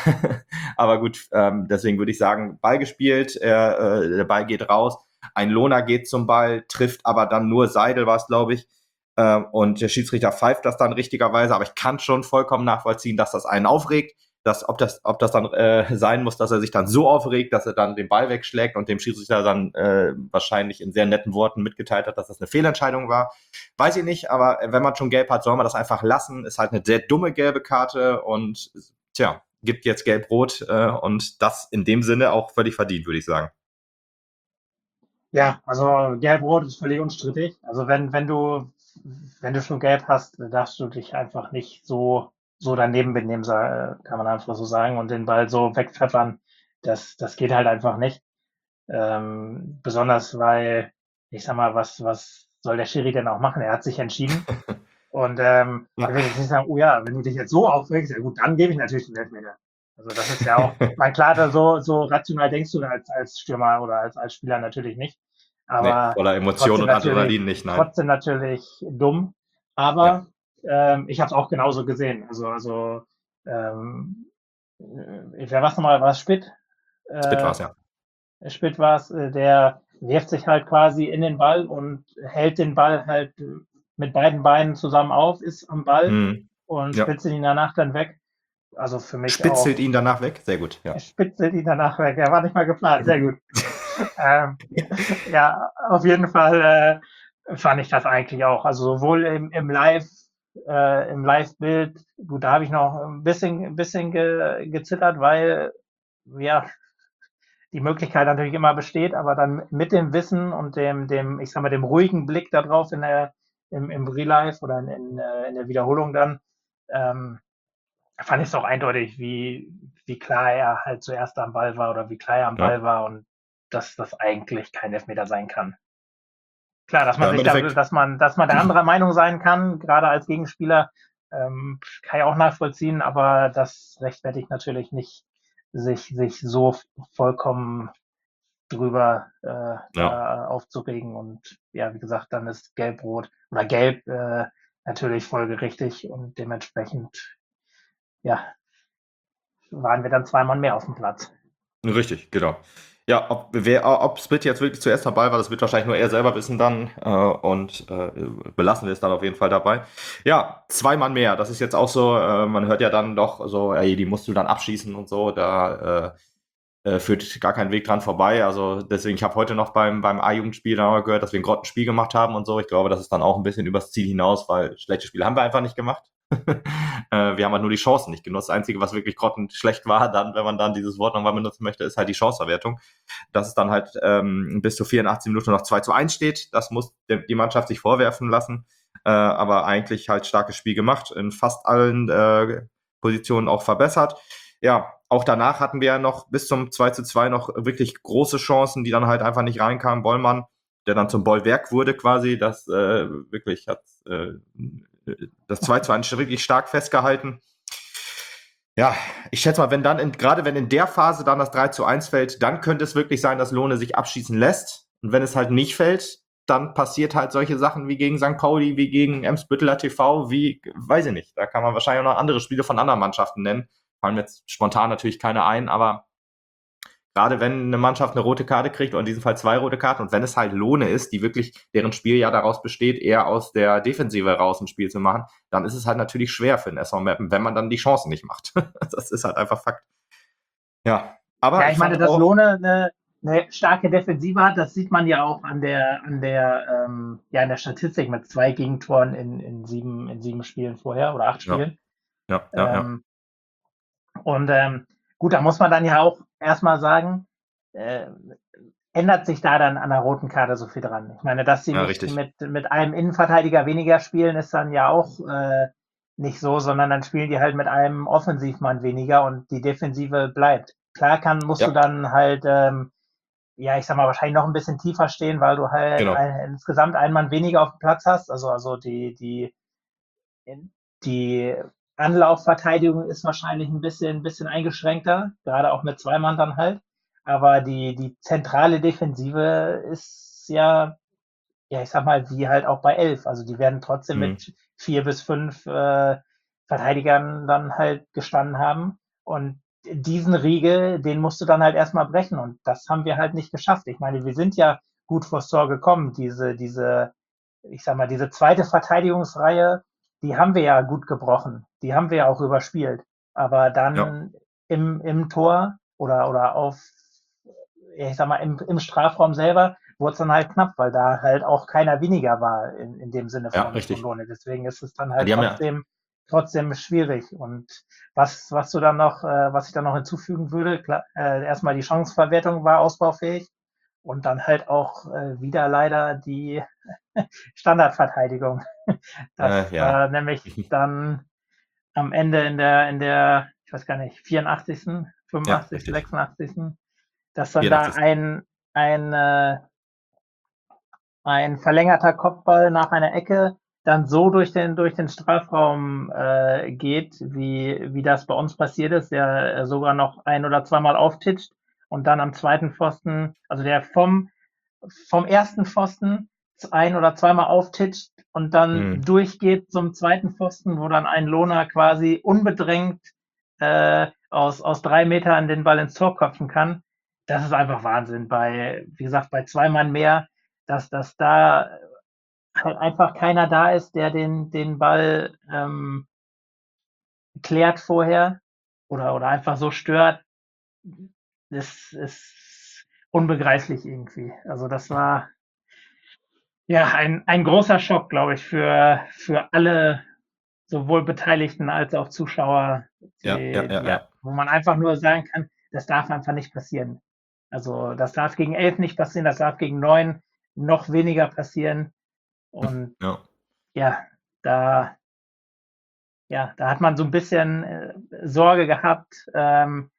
Aber gut, ähm, deswegen würde ich sagen, Ball gespielt, äh, der Ball geht raus. Ein Lohner geht zum Ball, trifft aber dann nur Seidel, war es, glaube ich. Äh, und der Schiedsrichter pfeift das dann richtigerweise. Aber ich kann schon vollkommen nachvollziehen, dass das einen aufregt. Dass, ob, das, ob das dann äh, sein muss, dass er sich dann so aufregt, dass er dann den Ball wegschlägt und dem Schiedsrichter dann äh, wahrscheinlich in sehr netten Worten mitgeteilt hat, dass das eine Fehlentscheidung war. Weiß ich nicht, aber wenn man schon gelb hat, soll man das einfach lassen. Ist halt eine sehr dumme gelbe Karte und tja, gibt jetzt gelb-rot äh, und das in dem Sinne auch völlig verdient, würde ich sagen. Ja, also Gelb-Rot ist völlig unstrittig. Also wenn, wenn du wenn du schon gelb hast, darfst du dich einfach nicht so, so daneben benehmen, sa- kann man einfach so sagen, und den Ball so wegpfeffern. Das, das geht halt einfach nicht. Ähm, besonders weil, ich sag mal, was, was soll der Schiri denn auch machen? Er hat sich entschieden. Und ähm, Ja. er wird jetzt nicht sagen, oh ja, wenn du dich jetzt so aufregst, ja gut, dann gebe ich natürlich den Elfmeter. Also das ist ja auch, mein klar, da so, so rational denkst du als, als Stürmer oder als, als Spieler natürlich nicht. Nee, Aber voller Emotion trotzdem und natürlich, Adrenalin nicht, nein. trotzdem natürlich dumm. Ja, Aber ähm, ich habe es auch genauso gesehen. Also, also ähm, äh, wer war es nochmal? War es Spitt? Spit Äh, war's, ja. Spitt war es, äh, der wirft sich halt quasi in den Ball und hält den Ball halt äh, mit beiden Beinen zusammen auf, ist am Ball Mhm. und Ja. spitzelt ihn danach dann weg. Also für mich Spitzelt auch, ihn danach weg? Sehr gut, ja. spitzelt ihn danach weg. Er war nicht mal geplant, sehr gut. Ähm, ja, auf jeden Fall äh, fand ich das eigentlich auch. Also sowohl im, im Live, äh, im Live-Bild, gut, da habe ich noch ein bisschen, ein bisschen ge, gezittert, weil ja die Möglichkeit natürlich immer besteht, aber dann mit dem Wissen und dem, dem, ich sag mal, dem ruhigen Blick darauf in der, im, im Real-Life oder in, in, äh, in der Wiederholung dann, ähm, fand ich es auch eindeutig, wie, wie klar er halt zuerst am Ball war oder wie klar er am Ball Ja. war und dass das eigentlich kein Elfmeter sein kann. Klar, dass man Ja, im sich da, Endeffekt, dass man, dass man der anderer Meinung sein kann, gerade als Gegenspieler, ähm, kann ich auch nachvollziehen, aber das rechtfertigt natürlich nicht, sich, sich so vollkommen drüber äh, ja. da aufzuregen. Und ja, wie gesagt, dann ist Gelb-Rot oder Gelb äh, natürlich folgerichtig und dementsprechend, ja, waren wir dann zweimal mehr auf dem Platz. Richtig, genau. Ja, ob, wer, ob Split jetzt wirklich zuerst dabei war, das wird wahrscheinlich nur er selber wissen dann. Äh, und äh, belassen wir es dann auf jeden Fall dabei. Ja, zwei Mann mehr. Das ist jetzt auch so, äh, man hört ja dann doch so, ey, die musst du dann abschießen und so. Da äh, äh, führt gar kein Weg dran vorbei. Also deswegen, ich habe heute noch beim, beim A-Jugendspiel gehört, dass wir ein Grottenspiel gemacht haben und so. Ich glaube, das ist dann auch ein bisschen übers Ziel hinaus, weil schlechte Spiele haben wir einfach nicht gemacht. äh, wir haben halt nur die Chancen nicht genutzt. Das Einzige, was wirklich grottenschlecht war, dann, wenn man dann dieses Wort nochmal benutzen möchte, ist halt die Chanceverwertung. Dass es dann halt ähm, bis zu vierundachtzig Minuten noch zwei zu eins steht, das muss die Mannschaft sich vorwerfen lassen. Äh, aber eigentlich halt starkes Spiel gemacht, in fast allen äh, Positionen auch verbessert. Ja, auch danach hatten wir ja noch bis zum zwei zu zwei noch wirklich große Chancen, die dann halt einfach nicht reinkamen. Bollmann, der dann zum Bollwerk wurde quasi, das äh, wirklich hat äh, das zwei zu eins wirklich stark festgehalten. Ja, ich schätze mal, wenn dann, in, gerade wenn in der Phase dann das drei zu eins fällt, dann könnte es wirklich sein, dass Lohne sich abschießen lässt. Und wenn es halt nicht fällt, dann passiert halt solche Sachen wie gegen Sankt Pauli, wie gegen Ems-Bütteler T V, wie, weiß ich nicht. Da kann man wahrscheinlich auch noch andere Spiele von anderen Mannschaften nennen. Fallen mir jetzt spontan natürlich keine ein, aber gerade wenn eine Mannschaft eine rote Karte kriegt, oder in diesem Fall zwei rote Karten, und wenn es halt Lohne ist, die wirklich, deren Spiel ja daraus besteht, eher aus der Defensive raus ein Spiel zu machen, dann ist es halt natürlich schwer für den S V Meppen, wenn man dann die Chancen nicht macht. Das ist halt einfach Fakt. Ja, aber Ja, ich ich meine, fand dass auch, Lohne eine, eine starke Defensive hat, das sieht man ja auch an der, an der, ähm, ja, in der Statistik mit zwei Gegentoren in, in sieben, in sieben Spielen vorher oder acht ja, Spielen. ja, ja, ja, Ähm, und ähm, gut, da muss man dann ja auch erstmal sagen, äh, ändert sich da dann an der roten Karte so viel dran? Ich meine, dass sie ja, nicht richtig. mit, mit einem Innenverteidiger weniger spielen, ist dann ja auch äh, nicht so, sondern dann spielen die halt mit einem Offensivmann weniger und die Defensive bleibt. Klar kann, musst du Ja, dann halt, ähm, ja, ich sag mal, wahrscheinlich noch ein bisschen tiefer stehen, weil du halt genau. ein, insgesamt einen Mann weniger auf dem Platz hast. Also, also die, die, die Anlaufverteidigung ist wahrscheinlich ein bisschen, ein bisschen eingeschränkter, gerade auch mit zwei Mann dann halt. Aber die, die zentrale Defensive ist ja, ja, ich sag mal, wie halt auch bei elf. Also die werden trotzdem Hm. mit vier bis fünf äh, Verteidigern dann halt gestanden haben. Und diesen Riegel, den musst du dann halt erstmal brechen. Und das haben wir halt nicht geschafft. Ich meine, wir sind ja gut vors Tor gekommen. Diese, diese, ich sag mal, diese zweite Verteidigungsreihe, die haben wir ja gut gebrochen. Die haben wir ja auch überspielt. Aber Ja, dann im, im Tor oder, oder auf, ich sag mal, im, im Strafraum selber wurde es dann halt knapp, weil da halt auch keiner weniger war in, in dem Sinne ja, von, von richtig. Lohne. Deswegen ist es dann Ja, halt die haben ja, trotzdem, trotzdem schwierig. Und was, was du dann noch, äh, was ich dann noch hinzufügen würde, klar, äh, erstmal die Chancenverwertung war ausbaufähig. und dann halt auch äh, wieder leider die Standardverteidigung. Das Äh, ja. war nämlich dann am Ende in der, in der, ich weiß gar nicht, vierundachtzigsten, Ja, fünfundachtzigsten, richtig. sechsundachtzigsten, dass dann da vierundachtzig. ein, ein, äh, ein verlängerter Kopfball nach einer Ecke dann so durch den, durch den Strafraum äh, geht, wie, wie das bei uns passiert ist, der äh, sogar noch ein oder zweimal auftitscht und dann am zweiten Pfosten, also der vom, vom ersten Pfosten ein oder zweimal auftitscht und dann Mhm. durchgeht zum zweiten Pfosten, wo dann ein Lohner quasi unbedrängt äh, aus, aus drei Metern den Ball ins Tor köpfen kann. Das ist einfach Wahnsinn. Bei, wie gesagt, bei zwei Mann mehr, dass, dass da halt einfach keiner da ist, der den, den Ball ähm, klärt vorher oder, oder einfach so stört. Das ist unbegreiflich irgendwie. Also das war ja ein, ein großer Schock, glaube ich, für, für alle, sowohl Beteiligten als auch Zuschauer, Ja, ja, die, ja, die, ja. wo man einfach nur sagen kann, das darf einfach nicht passieren. Also das darf gegen elf nicht passieren, das darf gegen neun noch weniger passieren. Und Ja. ja, da, ja, da hat man so ein bisschen äh, Sorge gehabt, ähm,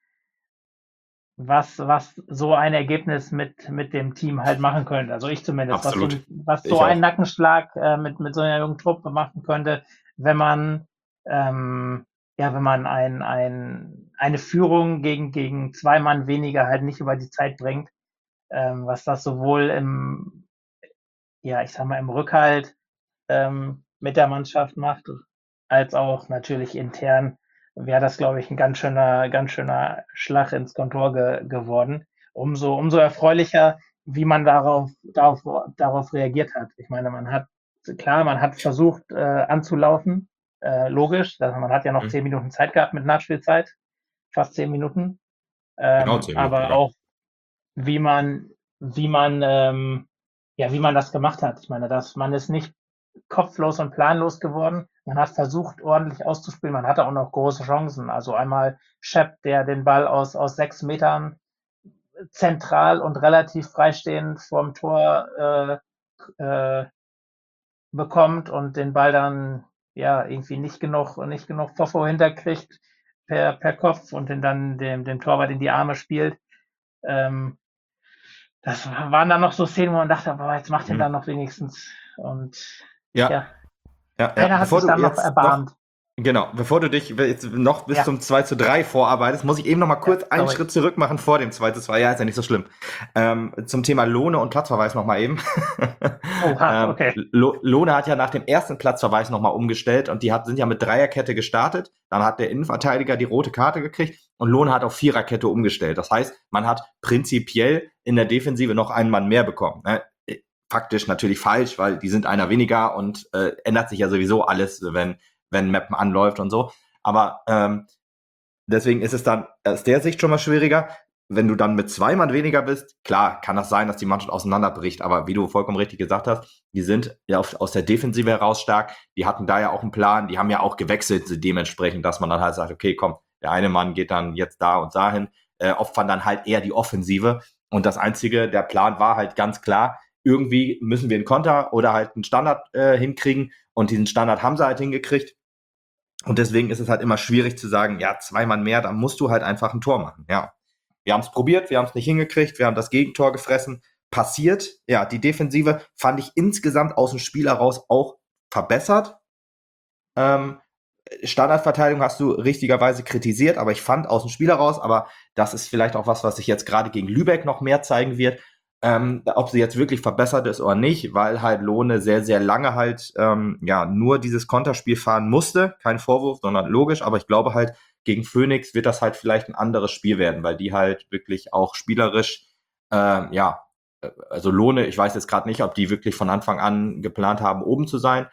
was, was so ein Ergebnis mit, mit dem Team halt machen könnte. Also ich zumindest, was so Absolut. ein, was so Ich ein auch. Nackenschlag äh, mit, mit so einer jungen Truppe machen könnte, wenn man, ähm, ja, wenn man ein, ein, eine Führung gegen, gegen zwei Mann weniger halt nicht über die Zeit bringt, ähm, was das sowohl im, ja, ich sag mal, im Rückhalt ähm, mit der Mannschaft macht, als auch natürlich intern wäre das, glaube ich, ein ganz schöner, ganz schöner Schlag ins Kontor ge geworden. Umso, umso erfreulicher, wie man darauf, darauf, darauf reagiert hat. Ich meine, man hat, klar, man hat versucht äh, anzulaufen, äh, logisch. Also man hat ja noch Mhm. zehn Minuten Zeit gehabt mit Nachspielzeit, fast zehn Minuten. Genau Ähm, zehn Minuten aber sogar. auch wie man, wie man, ähm, ja, wie man das gemacht hat. Ich meine, dass man ist nicht kopflos und planlos geworden. Man hat versucht, ordentlich auszuspielen. Man hatte auch noch große Chancen. Also einmal Shep, der den Ball aus, aus sechs Metern zentral und relativ freistehend vorm Tor äh, äh, bekommt und den Ball dann ja irgendwie nicht genug, nicht genug Pfeffo hinterkriegt per, per Kopf und den dann dem, dem Torwart in die Arme spielt. Ähm, Das waren dann noch so Szenen, wo man dachte, boah, jetzt macht ihn Mhm. dann noch wenigstens. Und Ja, ja, ja, ja. einer hat Bevor sich du dann noch jetzt noch erbarmt. Genau, bevor du dich jetzt noch bis Ja, zum zwei zu drei vorarbeitest, muss ich eben noch mal ja, kurz einen sorry. Schritt zurück machen vor dem zwei zu zwei. Ja, ist ja nicht so schlimm. Ähm, zum Thema Lohne und Platzverweis noch mal eben. Oha, ähm, okay. Lo Lohne hat ja nach dem ersten Platzverweis noch mal umgestellt und die hat, sind ja mit Dreierkette gestartet. Dann hat der Innenverteidiger die rote Karte gekriegt und Lohne hat auf Viererkette umgestellt. Das heißt, man hat prinzipiell in der Defensive noch einen Mann mehr bekommen. Ne? Faktisch natürlich falsch, weil die sind einer weniger und äh, ändert sich ja sowieso alles, wenn wenn Mappen anläuft und so. Aber ähm, deswegen ist es dann aus der Sicht schon mal schwieriger. Wenn du dann mit zwei Mann weniger bist, klar, kann das sein, dass die Mannschaft auseinanderbricht. Aber wie du vollkommen richtig gesagt hast, die sind ja auf, aus der Defensive heraus stark. Die hatten da ja auch einen Plan. Die haben ja auch gewechselt dementsprechend, dass man dann halt sagt, okay, komm, der eine Mann geht dann jetzt da und dahin. Äh, opfern dann halt eher die Offensive. Und das Einzige, der Plan war halt ganz klar, irgendwie müssen wir einen Konter oder halt einen Standard äh, hinkriegen. Und diesen Standard haben sie halt hingekriegt. Und deswegen ist es halt immer schwierig zu sagen, ja, zwei Mann mehr, dann musst du halt einfach ein Tor machen. Ja, wir haben es probiert, wir haben es nicht hingekriegt, wir haben das Gegentor gefressen. Passiert, ja, die Defensive fand ich insgesamt aus dem Spiel heraus auch verbessert. Ähm, Standardverteidigung hast du richtigerweise kritisiert, aber ich fand aus dem Spiel heraus, aber das ist vielleicht auch was, was sich jetzt gerade gegen Lübeck noch mehr zeigen wird, ähm, ob sie jetzt wirklich verbessert ist oder nicht, weil halt Lohne sehr, sehr lange halt ähm, ja nur dieses Konterspiel fahren musste. Kein Vorwurf, sondern logisch, aber ich glaube halt, gegen Phoenix wird das halt vielleicht ein anderes Spiel werden, weil die halt wirklich auch spielerisch, äh, ja, also Lohne, ich weiß jetzt gerade nicht, ob die wirklich von Anfang an geplant haben, oben zu sein,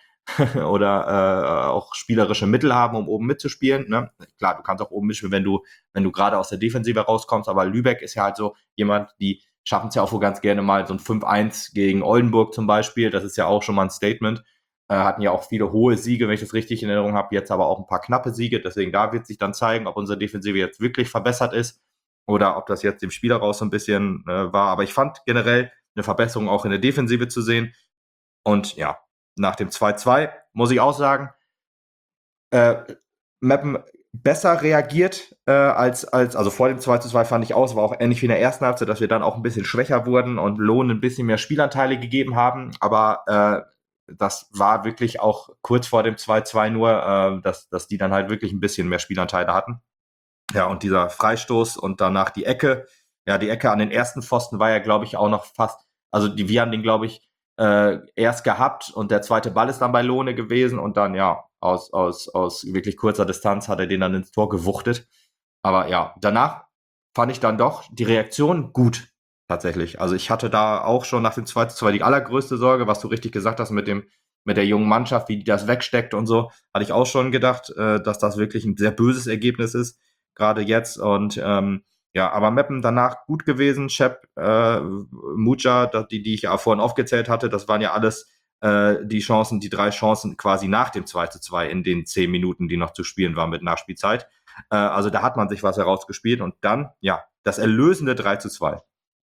oder äh, auch spielerische Mittel haben, um oben mitzuspielen. Ne? Klar, du kannst auch oben mitspielen, wenn du, wenn du gerade aus der Defensive rauskommst, aber Lübeck ist ja halt so jemand, die schaffen es ja auch wohl ganz gerne mal so ein fünf eins gegen Oldenburg zum Beispiel. Das ist ja auch schon mal ein Statement. Äh, hatten ja auch viele hohe Siege, wenn ich das richtig in Erinnerung habe, jetzt aber auch ein paar knappe Siege. Deswegen da wird sich dann zeigen, ob unsere Defensive jetzt wirklich verbessert ist. oder ob das jetzt dem Spieler raus so ein bisschen äh, war. Aber ich fand generell eine Verbesserung auch in der Defensive zu sehen. Und ja, nach dem zwei zwei muss ich auch sagen, äh, Meppen besser reagiert äh, als, als, also vor dem zwei zu zwei fand ich aus, war auch ähnlich wie in der ersten Halbzeit, dass wir dann auch ein bisschen schwächer wurden und Lohn ein bisschen mehr Spielanteile gegeben haben. Aber äh, das war wirklich auch kurz vor dem zwei zwei nur, äh, dass, dass die dann halt wirklich ein bisschen mehr Spielanteile hatten. Ja, und dieser Freistoß und danach die Ecke. Ja, die Ecke an den ersten Pfosten war ja, glaube ich, auch noch fast, also die, wir haben den, glaube ich, äh, erst gehabt und der zweite Ball ist dann bei Lohne gewesen und dann, ja, aus, aus, aus wirklich kurzer Distanz hat er den dann ins Tor gewuchtet. Aber ja, danach fand ich dann doch die Reaktion gut, tatsächlich. Also ich hatte da auch schon nach dem zwei zu zwei die allergrößte Sorge, was du richtig gesagt hast mit dem, mit der jungen Mannschaft, wie die das wegsteckt und so, hatte ich auch schon gedacht, äh, dass das wirklich ein sehr böses Ergebnis ist, gerade jetzt. Und ähm, ja, aber Meppen danach gut gewesen. Shep, äh, Mucha, die, die ich ja vorhin aufgezählt hatte, das waren ja alles äh, die Chancen, die drei Chancen quasi nach dem zwei zu zwei in den zehn Minuten, die noch zu spielen waren mit Nachspielzeit. Äh, also da hat man sich was herausgespielt und dann, ja, das erlösende drei zu zwei.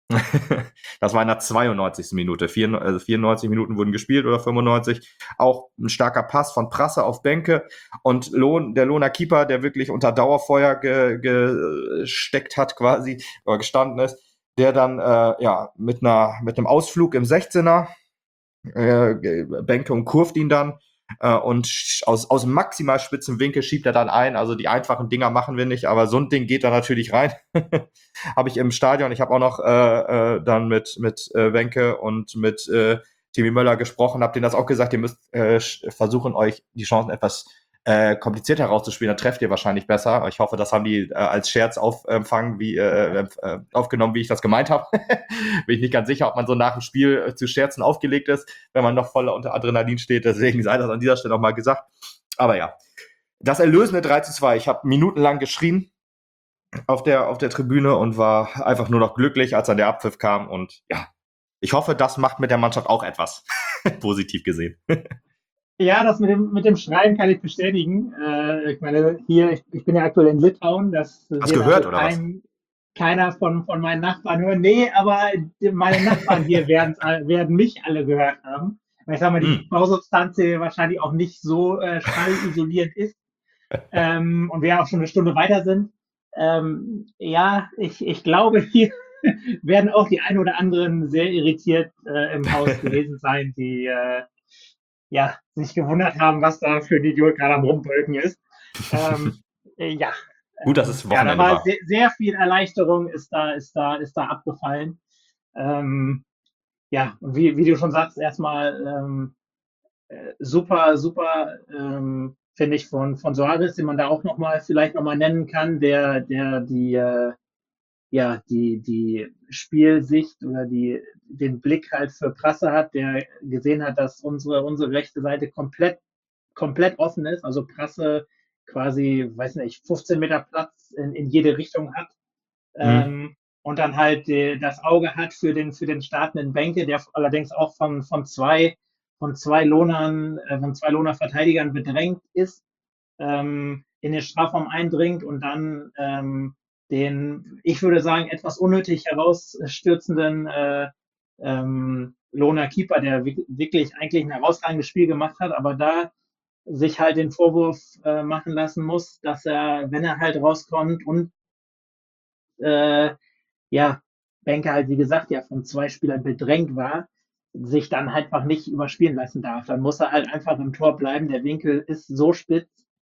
Das war in der zweiundneunzigsten Minute. Vier, also vierundneunzig Minuten wurden gespielt oder fünfundneunzig. Auch ein starker Pass von Prasse auf Benke und Lohn, der Lohner Keeper, der wirklich unter Dauerfeuer ge, gesteckt hat quasi oder gestanden ist, der dann äh, ja mit einer mit einem Ausflug im sechzehner äh, Benke umkurvt ihn dann äh, und aus, aus maximal spitzen Winkel schiebt er dann ein. Also die einfachen Dinger machen wir nicht, aber so ein Ding geht da natürlich rein. Habe ich im Stadion, ich habe auch noch äh, äh, dann mit, mit äh, Benke und mit äh, Timmy Möller gesprochen, habe denen das auch gesagt, ihr müsst äh, versuchen, euch die Chancen etwas äh, komplizierter herauszuspielen, dann trefft ihr wahrscheinlich besser. Ich hoffe, das haben die äh, als Scherz aufempfangen, wie, äh, äh, aufgenommen, wie ich das gemeint habe. Bin ich nicht ganz sicher, ob man so nach dem Spiel äh, zu Scherzen aufgelegt ist, wenn man noch voller unter Adrenalin steht. Deswegen sei das an dieser Stelle auch mal gesagt. Aber ja, das erlösende drei zu zwei. Ich habe minutenlang geschrien auf der, auf der Tribüne und war einfach nur noch glücklich, als dann der Abpfiff kam. Und ja, ich hoffe, das macht mit der Mannschaft auch etwas. Positiv gesehen. Ja, das mit dem, mit dem Schreien kann ich bestätigen. Äh, ich meine, hier, ich, ich bin ja aktuell in Litauen, das Hast wird gehört, also oder was? kein, keiner von, von meinen Nachbarn hören. Nee, aber die, meine Nachbarn hier werden, werden mich alle gehört haben. Weil ich sag mal, die Hm. Bausubstanz hier wahrscheinlich auch nicht so äh, schallisolierend ist. Ähm, und wir auch schon eine Stunde weiter sind. Ähm, ja, ich, ich glaube, hier werden auch die ein oder anderen sehr irritiert äh, im Haus gewesen sein, die äh, ja, sich gewundert haben, was da für ein Idiot gerade am Rumpölken ist. Ähm, äh, ja, Gut, dass ähm, es ja, da Wochenende war war. sehr, sehr viel Erleichterung ist da, ist da, ist da abgefallen. Ähm, ja, und wie, wie du schon sagst, erstmal ähm, äh, super, super, ähm, finde ich von, von Soares, den man da auch nochmal, vielleicht nochmal nennen kann, der, der die, äh, ja, die, die Spielsicht oder die, den Blick halt für Prasse hat, der gesehen hat, dass unsere, unsere rechte Seite komplett, komplett offen ist, also Prasse quasi, weiß nicht, fünfzehn Meter Platz in, in jede Richtung hat. Hm. Ähm, und dann halt äh, das Auge hat für den, für den startenden Bänke, der allerdings auch von, von zwei, von zwei Lohnern, äh, von zwei Lohner-Verteidigern bedrängt ist, ähm, in den Strafraum eindringt und dann ähm, den, ich würde sagen, etwas unnötig herausstürzenden äh, ähm, Lohner Keeper, der wirklich eigentlich ein herausragendes Spiel gemacht hat, aber da sich halt den Vorwurf äh, machen lassen muss, dass er, wenn er halt rauskommt und äh, ja, Benke halt, wie gesagt, ja von zwei Spielern bedrängt war, sich dann einfach nicht überspielen lassen darf. Dann muss er halt einfach im Tor bleiben. Der Winkel ist so spitz.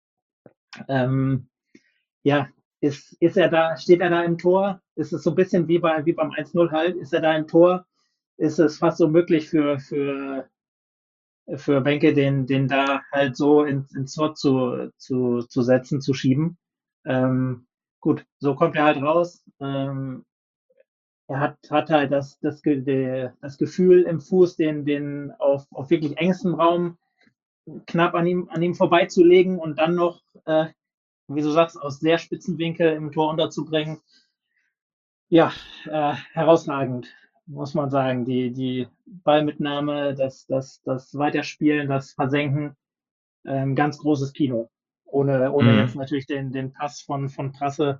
Ähm, ja, ist, ist er da, steht er da im Tor? Ist es so ein bisschen wie, bei, wie beim eins null halt? Ist er da im Tor? Ist es fast so möglich für, für, für Benke, den, den da halt so ins, ins Tor zu, zu, zu setzen, zu schieben? Ähm, gut, so kommt er halt raus. Ähm, er hat, hat halt das, das, das Gefühl im Fuß, den, den auf, auf wirklich engstem Raum knapp an ihm, an ihm vorbeizulegen und dann noch, äh, wie du sagst, aus sehr spitzen Winkel im Tor unterzubringen. Ja, äh, herausragend, muss man sagen. Die, die Ballmitnahme, das, das, das Weiterspielen, das Versenken, ähm, ganz großes Kino. Ohne, ohne jetzt Mhm. natürlich den, den Pass von, von Prasse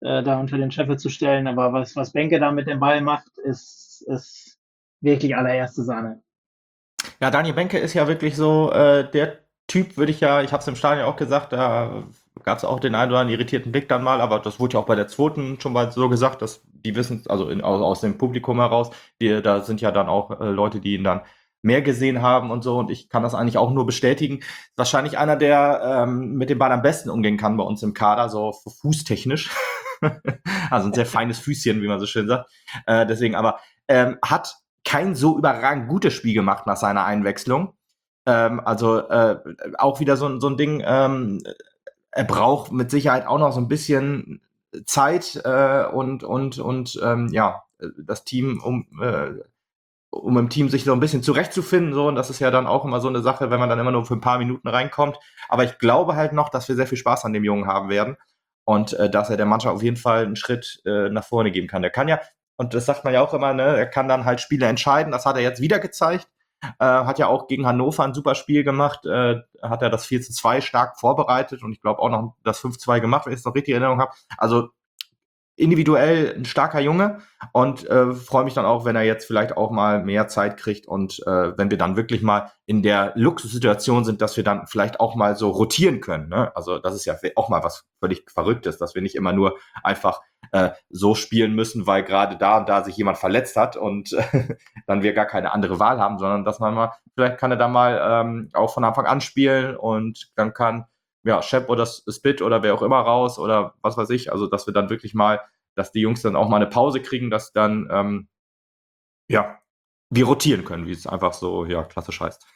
äh, da unter den Scheffel zu stellen. Aber was, was Benke da mit dem Ball macht, ist, ist wirklich allererste Sahne. Ja, Daniel Benke ist ja wirklich so äh, der Typ, würde ich ja, ich habe es im Stadion auch gesagt, da gab es auch den einen oder anderen irritierten Blick dann mal, aber das wurde ja auch bei der zweiten schon mal so gesagt, dass die wissen, also in, aus, aus dem Publikum heraus, die, da sind ja dann auch äh, Leute, die ihn dann mehr gesehen haben und so, und ich kann das eigentlich auch nur bestätigen. Wahrscheinlich einer, der ähm, mit dem Ball am besten umgehen kann bei uns im Kader, so fußtechnisch. Also ein sehr feines Füßchen, wie man so schön sagt. Äh, deswegen aber ähm, hat kein so überragend gutes Spiel gemacht nach seiner Einwechslung. Ähm, also äh, auch wieder so, so ein Ding, ähm, er braucht mit Sicherheit auch noch so ein bisschen Zeit äh, und, und, und ähm, ja, das Team, um, äh, um im Team sich so ein bisschen zurechtzufinden. So, und das ist ja dann auch immer so eine Sache, wenn man dann immer nur für ein paar Minuten reinkommt. Aber ich glaube halt noch, dass wir sehr viel Spaß an dem Jungen haben werden und äh, dass er der Mannschaft auf jeden Fall einen Schritt äh, nach vorne geben kann. Der kann ja, und das sagt man ja auch immer, ne, er kann dann halt Spiele entscheiden. Das hat er jetzt wieder gezeigt. Äh, hat ja auch gegen Hannover ein super Spiel gemacht. Äh, hat er das vier zu zwei stark vorbereitet und ich glaube auch noch das fünf zu zwei gemacht, wenn ich es noch richtig in Erinnerung habe. Also individuell ein starker Junge und äh, freue mich dann auch, wenn er jetzt vielleicht auch mal mehr Zeit kriegt und äh, wenn wir dann wirklich mal in der Luxussituation sind, dass wir dann vielleicht auch mal so rotieren können. Ne? Also das ist ja auch mal was völlig Verrücktes, dass wir nicht immer nur einfach äh, so spielen müssen, weil gerade da und da sich jemand verletzt hat und äh, dann wir gar keine andere Wahl haben, sondern dass man mal, vielleicht kann er da mal ähm, auch von Anfang an spielen und dann kann ja, Shep oder Spit oder wer auch immer raus oder was weiß ich, also dass wir dann wirklich mal, dass die Jungs dann auch mal eine Pause kriegen, dass dann, ähm, ja, wir rotieren können, wie es einfach so, ja, klassisch heißt.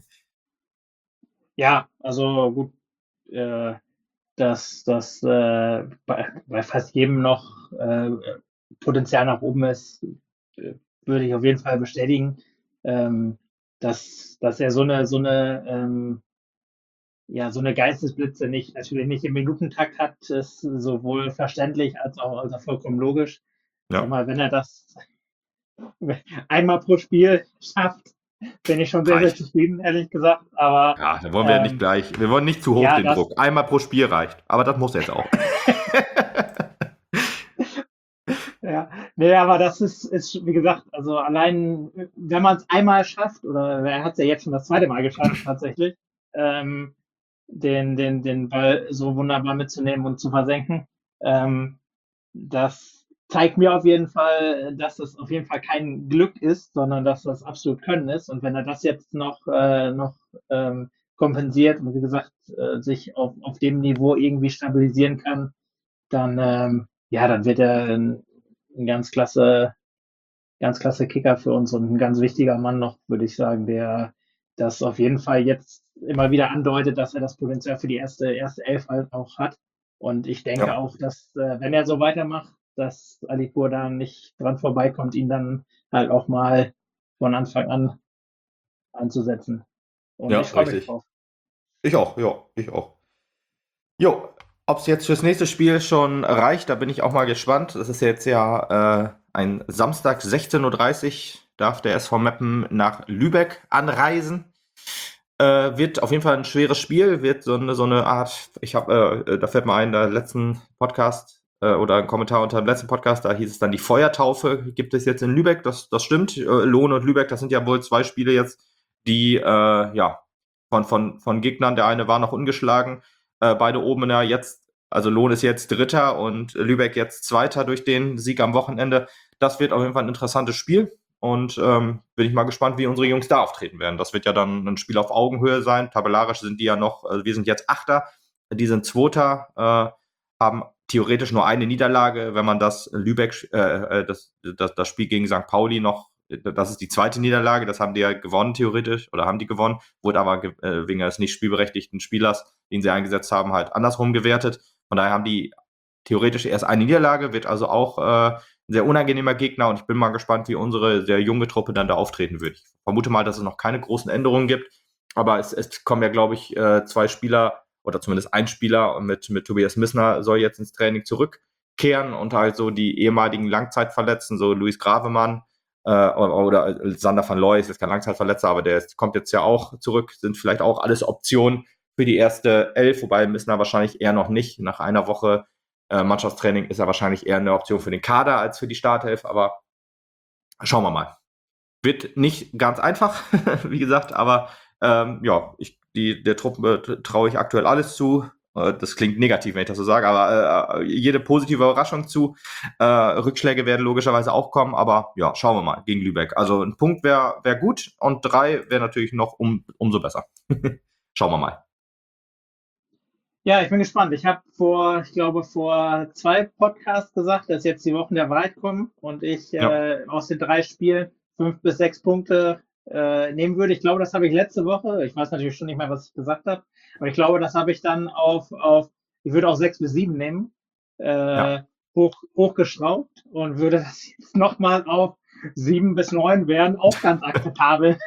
Ja, also gut, äh, dass das äh, bei, bei fast jedem noch äh, Potenzial nach oben ist, äh, würde ich auf jeden Fall bestätigen. Ähm, dass, dass er so eine, so eine, ähm, ja, so eine Geistesblitze nicht, natürlich nicht im Minutentakt hat, ist sowohl verständlich als auch also vollkommen logisch. Ich sag Ja, mal, wenn er das einmal pro Spiel schafft, bin ich schon sehr, sehr reicht. zufrieden, ehrlich gesagt. Aber Ja, da wollen wir nicht ähm, gleich, wir wollen nicht zu hoch ja, den das, Druck. Einmal pro Spiel reicht, aber das muss jetzt auch. ja, nee, aber das ist, ist, wie gesagt, also allein, wenn man es einmal schafft, oder er hat es ja jetzt schon das zweite Mal geschafft, tatsächlich, ähm, den, den, den Ball so wunderbar mitzunehmen und zu versenken, ähm, das zeigt mir auf jeden Fall, dass das auf jeden Fall kein Glück ist, sondern dass das absolut Können ist. Und wenn er das jetzt noch, äh, noch ähm, kompensiert und wie gesagt, äh, sich auf, auf dem Niveau irgendwie stabilisieren kann, dann, ähm, ja, dann wird er ein, ein ganz klasse, ganz klasse Kicker für uns und ein ganz wichtiger Mann noch, würde ich sagen, der das auf jeden Fall jetzt immer wieder andeutet, dass er das Potenzial für die erste, erste Elf halt auch hat. Und ich denke Ja, auch, dass, äh, wenn er so weitermacht, dass Alipur da nicht dran vorbeikommt, ihn dann halt auch mal von Anfang an anzusetzen. Und ja, ich freue mich richtig. drauf. Ich auch, ja, ich auch. Jo, ob es jetzt fürs nächste Spiel schon reicht, da bin ich auch mal gespannt. Das ist jetzt ja äh, ein Samstag, sechzehn Uhr dreißig, darf der S V Meppen nach Lübeck anreisen. Äh, wird auf jeden Fall ein schweres Spiel, wird so eine, so eine Art, ich habe, äh, da fällt mir ein, der letzten Podcast äh, oder ein Kommentar unter dem letzten Podcast, da hieß es dann, die Feuertaufe gibt es jetzt in Lübeck, das, das stimmt. Äh, Lohn und Lübeck, das sind ja wohl zwei Spiele jetzt, die, äh, ja, von, von, von Gegnern, der eine war noch ungeschlagen, äh, beide oben in der jetzt, also Lohn ist jetzt Dritter und Lübeck jetzt Zweiter durch den Sieg am Wochenende. Das wird auf jeden Fall ein interessantes Spiel. Und ähm, bin ich mal gespannt, wie unsere Jungs da auftreten werden. Das wird ja dann ein Spiel auf Augenhöhe sein. Tabellarisch sind die ja noch, also wir sind jetzt Achter, die sind Zweiter, äh, haben theoretisch nur eine Niederlage. Wenn man das Lübeck, äh, das, das, das Spiel gegen Sankt Pauli noch, das ist die zweite Niederlage, das haben die ja gewonnen theoretisch, oder haben die gewonnen, wurde aber äh, wegen eines nicht spielberechtigten Spielers, den sie eingesetzt haben, halt andersrum gewertet. Von daher haben die theoretisch erst eine Niederlage, wird also auch äh, ein sehr unangenehmer Gegner und ich bin mal gespannt, wie unsere sehr junge Truppe dann da auftreten wird. Ich vermute mal, dass es noch keine großen Änderungen gibt, aber es, es kommen ja, glaube ich, äh, zwei Spieler oder zumindest ein Spieler mit, mit Tobias Missner soll jetzt ins Training zurückkehren und halt so die ehemaligen Langzeitverletzten, so Luis Gravemann äh, oder, oder Sander van Looy, ist jetzt kein Langzeitverletzer, aber der ist, kommt jetzt ja auch zurück, sind vielleicht auch alles Optionen für die erste Elf, wobei Missner wahrscheinlich eher noch nicht. Nach einer Woche Äh, Mannschaftstraining ist ja wahrscheinlich eher eine Option für den Kader als für die Startelf, aber schauen wir mal. Wird nicht ganz einfach, wie gesagt, aber ähm, ja, ich, die, der Truppe äh, traue ich aktuell alles zu. Äh, das klingt negativ, wenn ich das so sage, aber äh, jede positive Überraschung zu. Äh, Rückschläge werden logischerweise auch kommen, aber ja, schauen wir mal gegen Lübeck. Also ein Punkt wäre wär gut und drei wäre natürlich noch um, umso besser. Schauen wir mal. Ja, ich bin gespannt. Ich habe vor, ich glaube, vor zwei Podcasts gesagt, dass jetzt die Wochen der Wahrheit kommen und ich Ja, äh, aus den drei Spielen fünf bis sechs Punkte äh, nehmen würde. Ich glaube, das habe ich letzte Woche. Ich weiß natürlich schon nicht mehr, was ich gesagt habe, aber ich glaube, das habe ich dann auf, auf, ich würde auch sechs bis sieben nehmen, äh, ja. hoch, hochgeschraubt und würde das jetzt nochmal auf sieben bis neun werden, auch ganz akzeptabel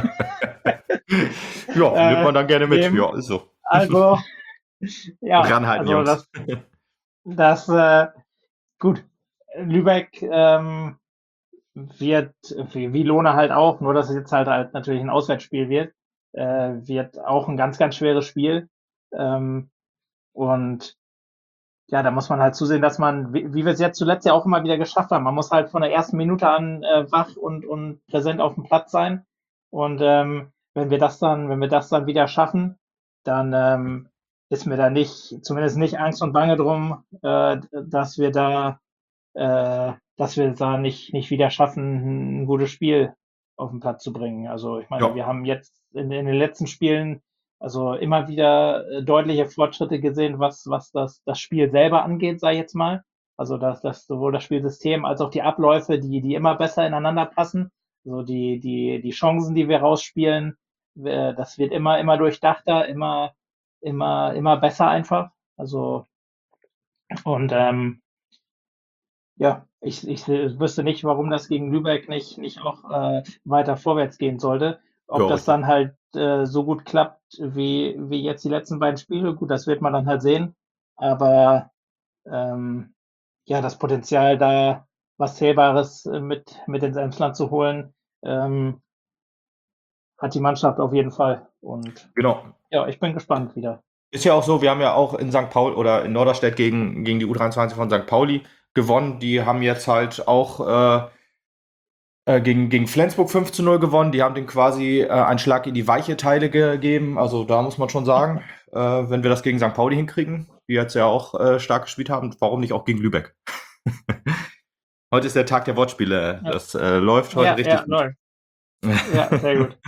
Ja, nimmt äh, man dann gerne mit. nehmen. Ja, ist so. Also, ja, Ranhalten, also Jungs. das, das, äh, gut. Lübeck ähm, wird, wie, wie Lohne halt auch, nur dass es jetzt halt, halt natürlich ein Auswärtsspiel wird, äh, wird auch ein ganz, ganz schweres Spiel. Ähm, und ja, da muss man halt zusehen, dass man, wie, wie wir es jetzt zuletzt ja auch immer wieder geschafft haben, man muss halt von der ersten Minute an äh, wach und, und präsent auf dem Platz sein. Und ähm, wenn wir das dann, wenn wir das dann wieder schaffen, dann ähm, ist mir da nicht, zumindest nicht Angst und Bange drum, äh, dass wir da, äh, dass wir da nicht, nicht wieder schaffen, ein gutes Spiel auf den Platz zu bringen. Also ich meine, Ja, wir haben jetzt in, in den letzten Spielen also immer wieder äh, deutliche Fortschritte gesehen, was, was das, das Spiel selber angeht, sei jetzt mal. Also dass das sowohl das Spielsystem als auch die Abläufe, die, die immer besser ineinander passen. Also die, die, die Chancen, die wir rausspielen, äh, das wird immer, immer durchdachter, immer, immer, immer besser einfach. Also und ähm, ja, ich, ich wüsste nicht, warum das gegen Lübeck nicht, nicht auch äh, weiter vorwärts gehen sollte. Ob ja, das richtig. dann halt äh, so gut klappt wie, wie jetzt die letzten beiden Spiele, gut, das wird man dann halt sehen. Aber ähm, ja, das Potenzial da, was Zählbares äh, mit, mit ins Emsland zu holen, ähm, hat die Mannschaft auf jeden Fall. Und Genau. ja, ich bin gespannt wieder. Ist ja auch so, wir haben ja auch in Sankt Paul oder in Norderstedt gegen, gegen die U dreiundzwanzig von Sankt Pauli gewonnen. Die haben jetzt halt auch äh, äh, gegen, gegen Flensburg fünf zu null gewonnen. Die haben dem quasi äh, einen Schlag in die weiche Teile gegeben. Also da muss man schon sagen, äh, wenn wir das gegen Sankt Pauli hinkriegen, die jetzt ja auch äh, stark gespielt haben, warum nicht auch gegen Lübeck? Heute ist der Tag der Wortspiele. Ja, Das äh, läuft heute ja, richtig ja, gut. null. Ja, sehr gut.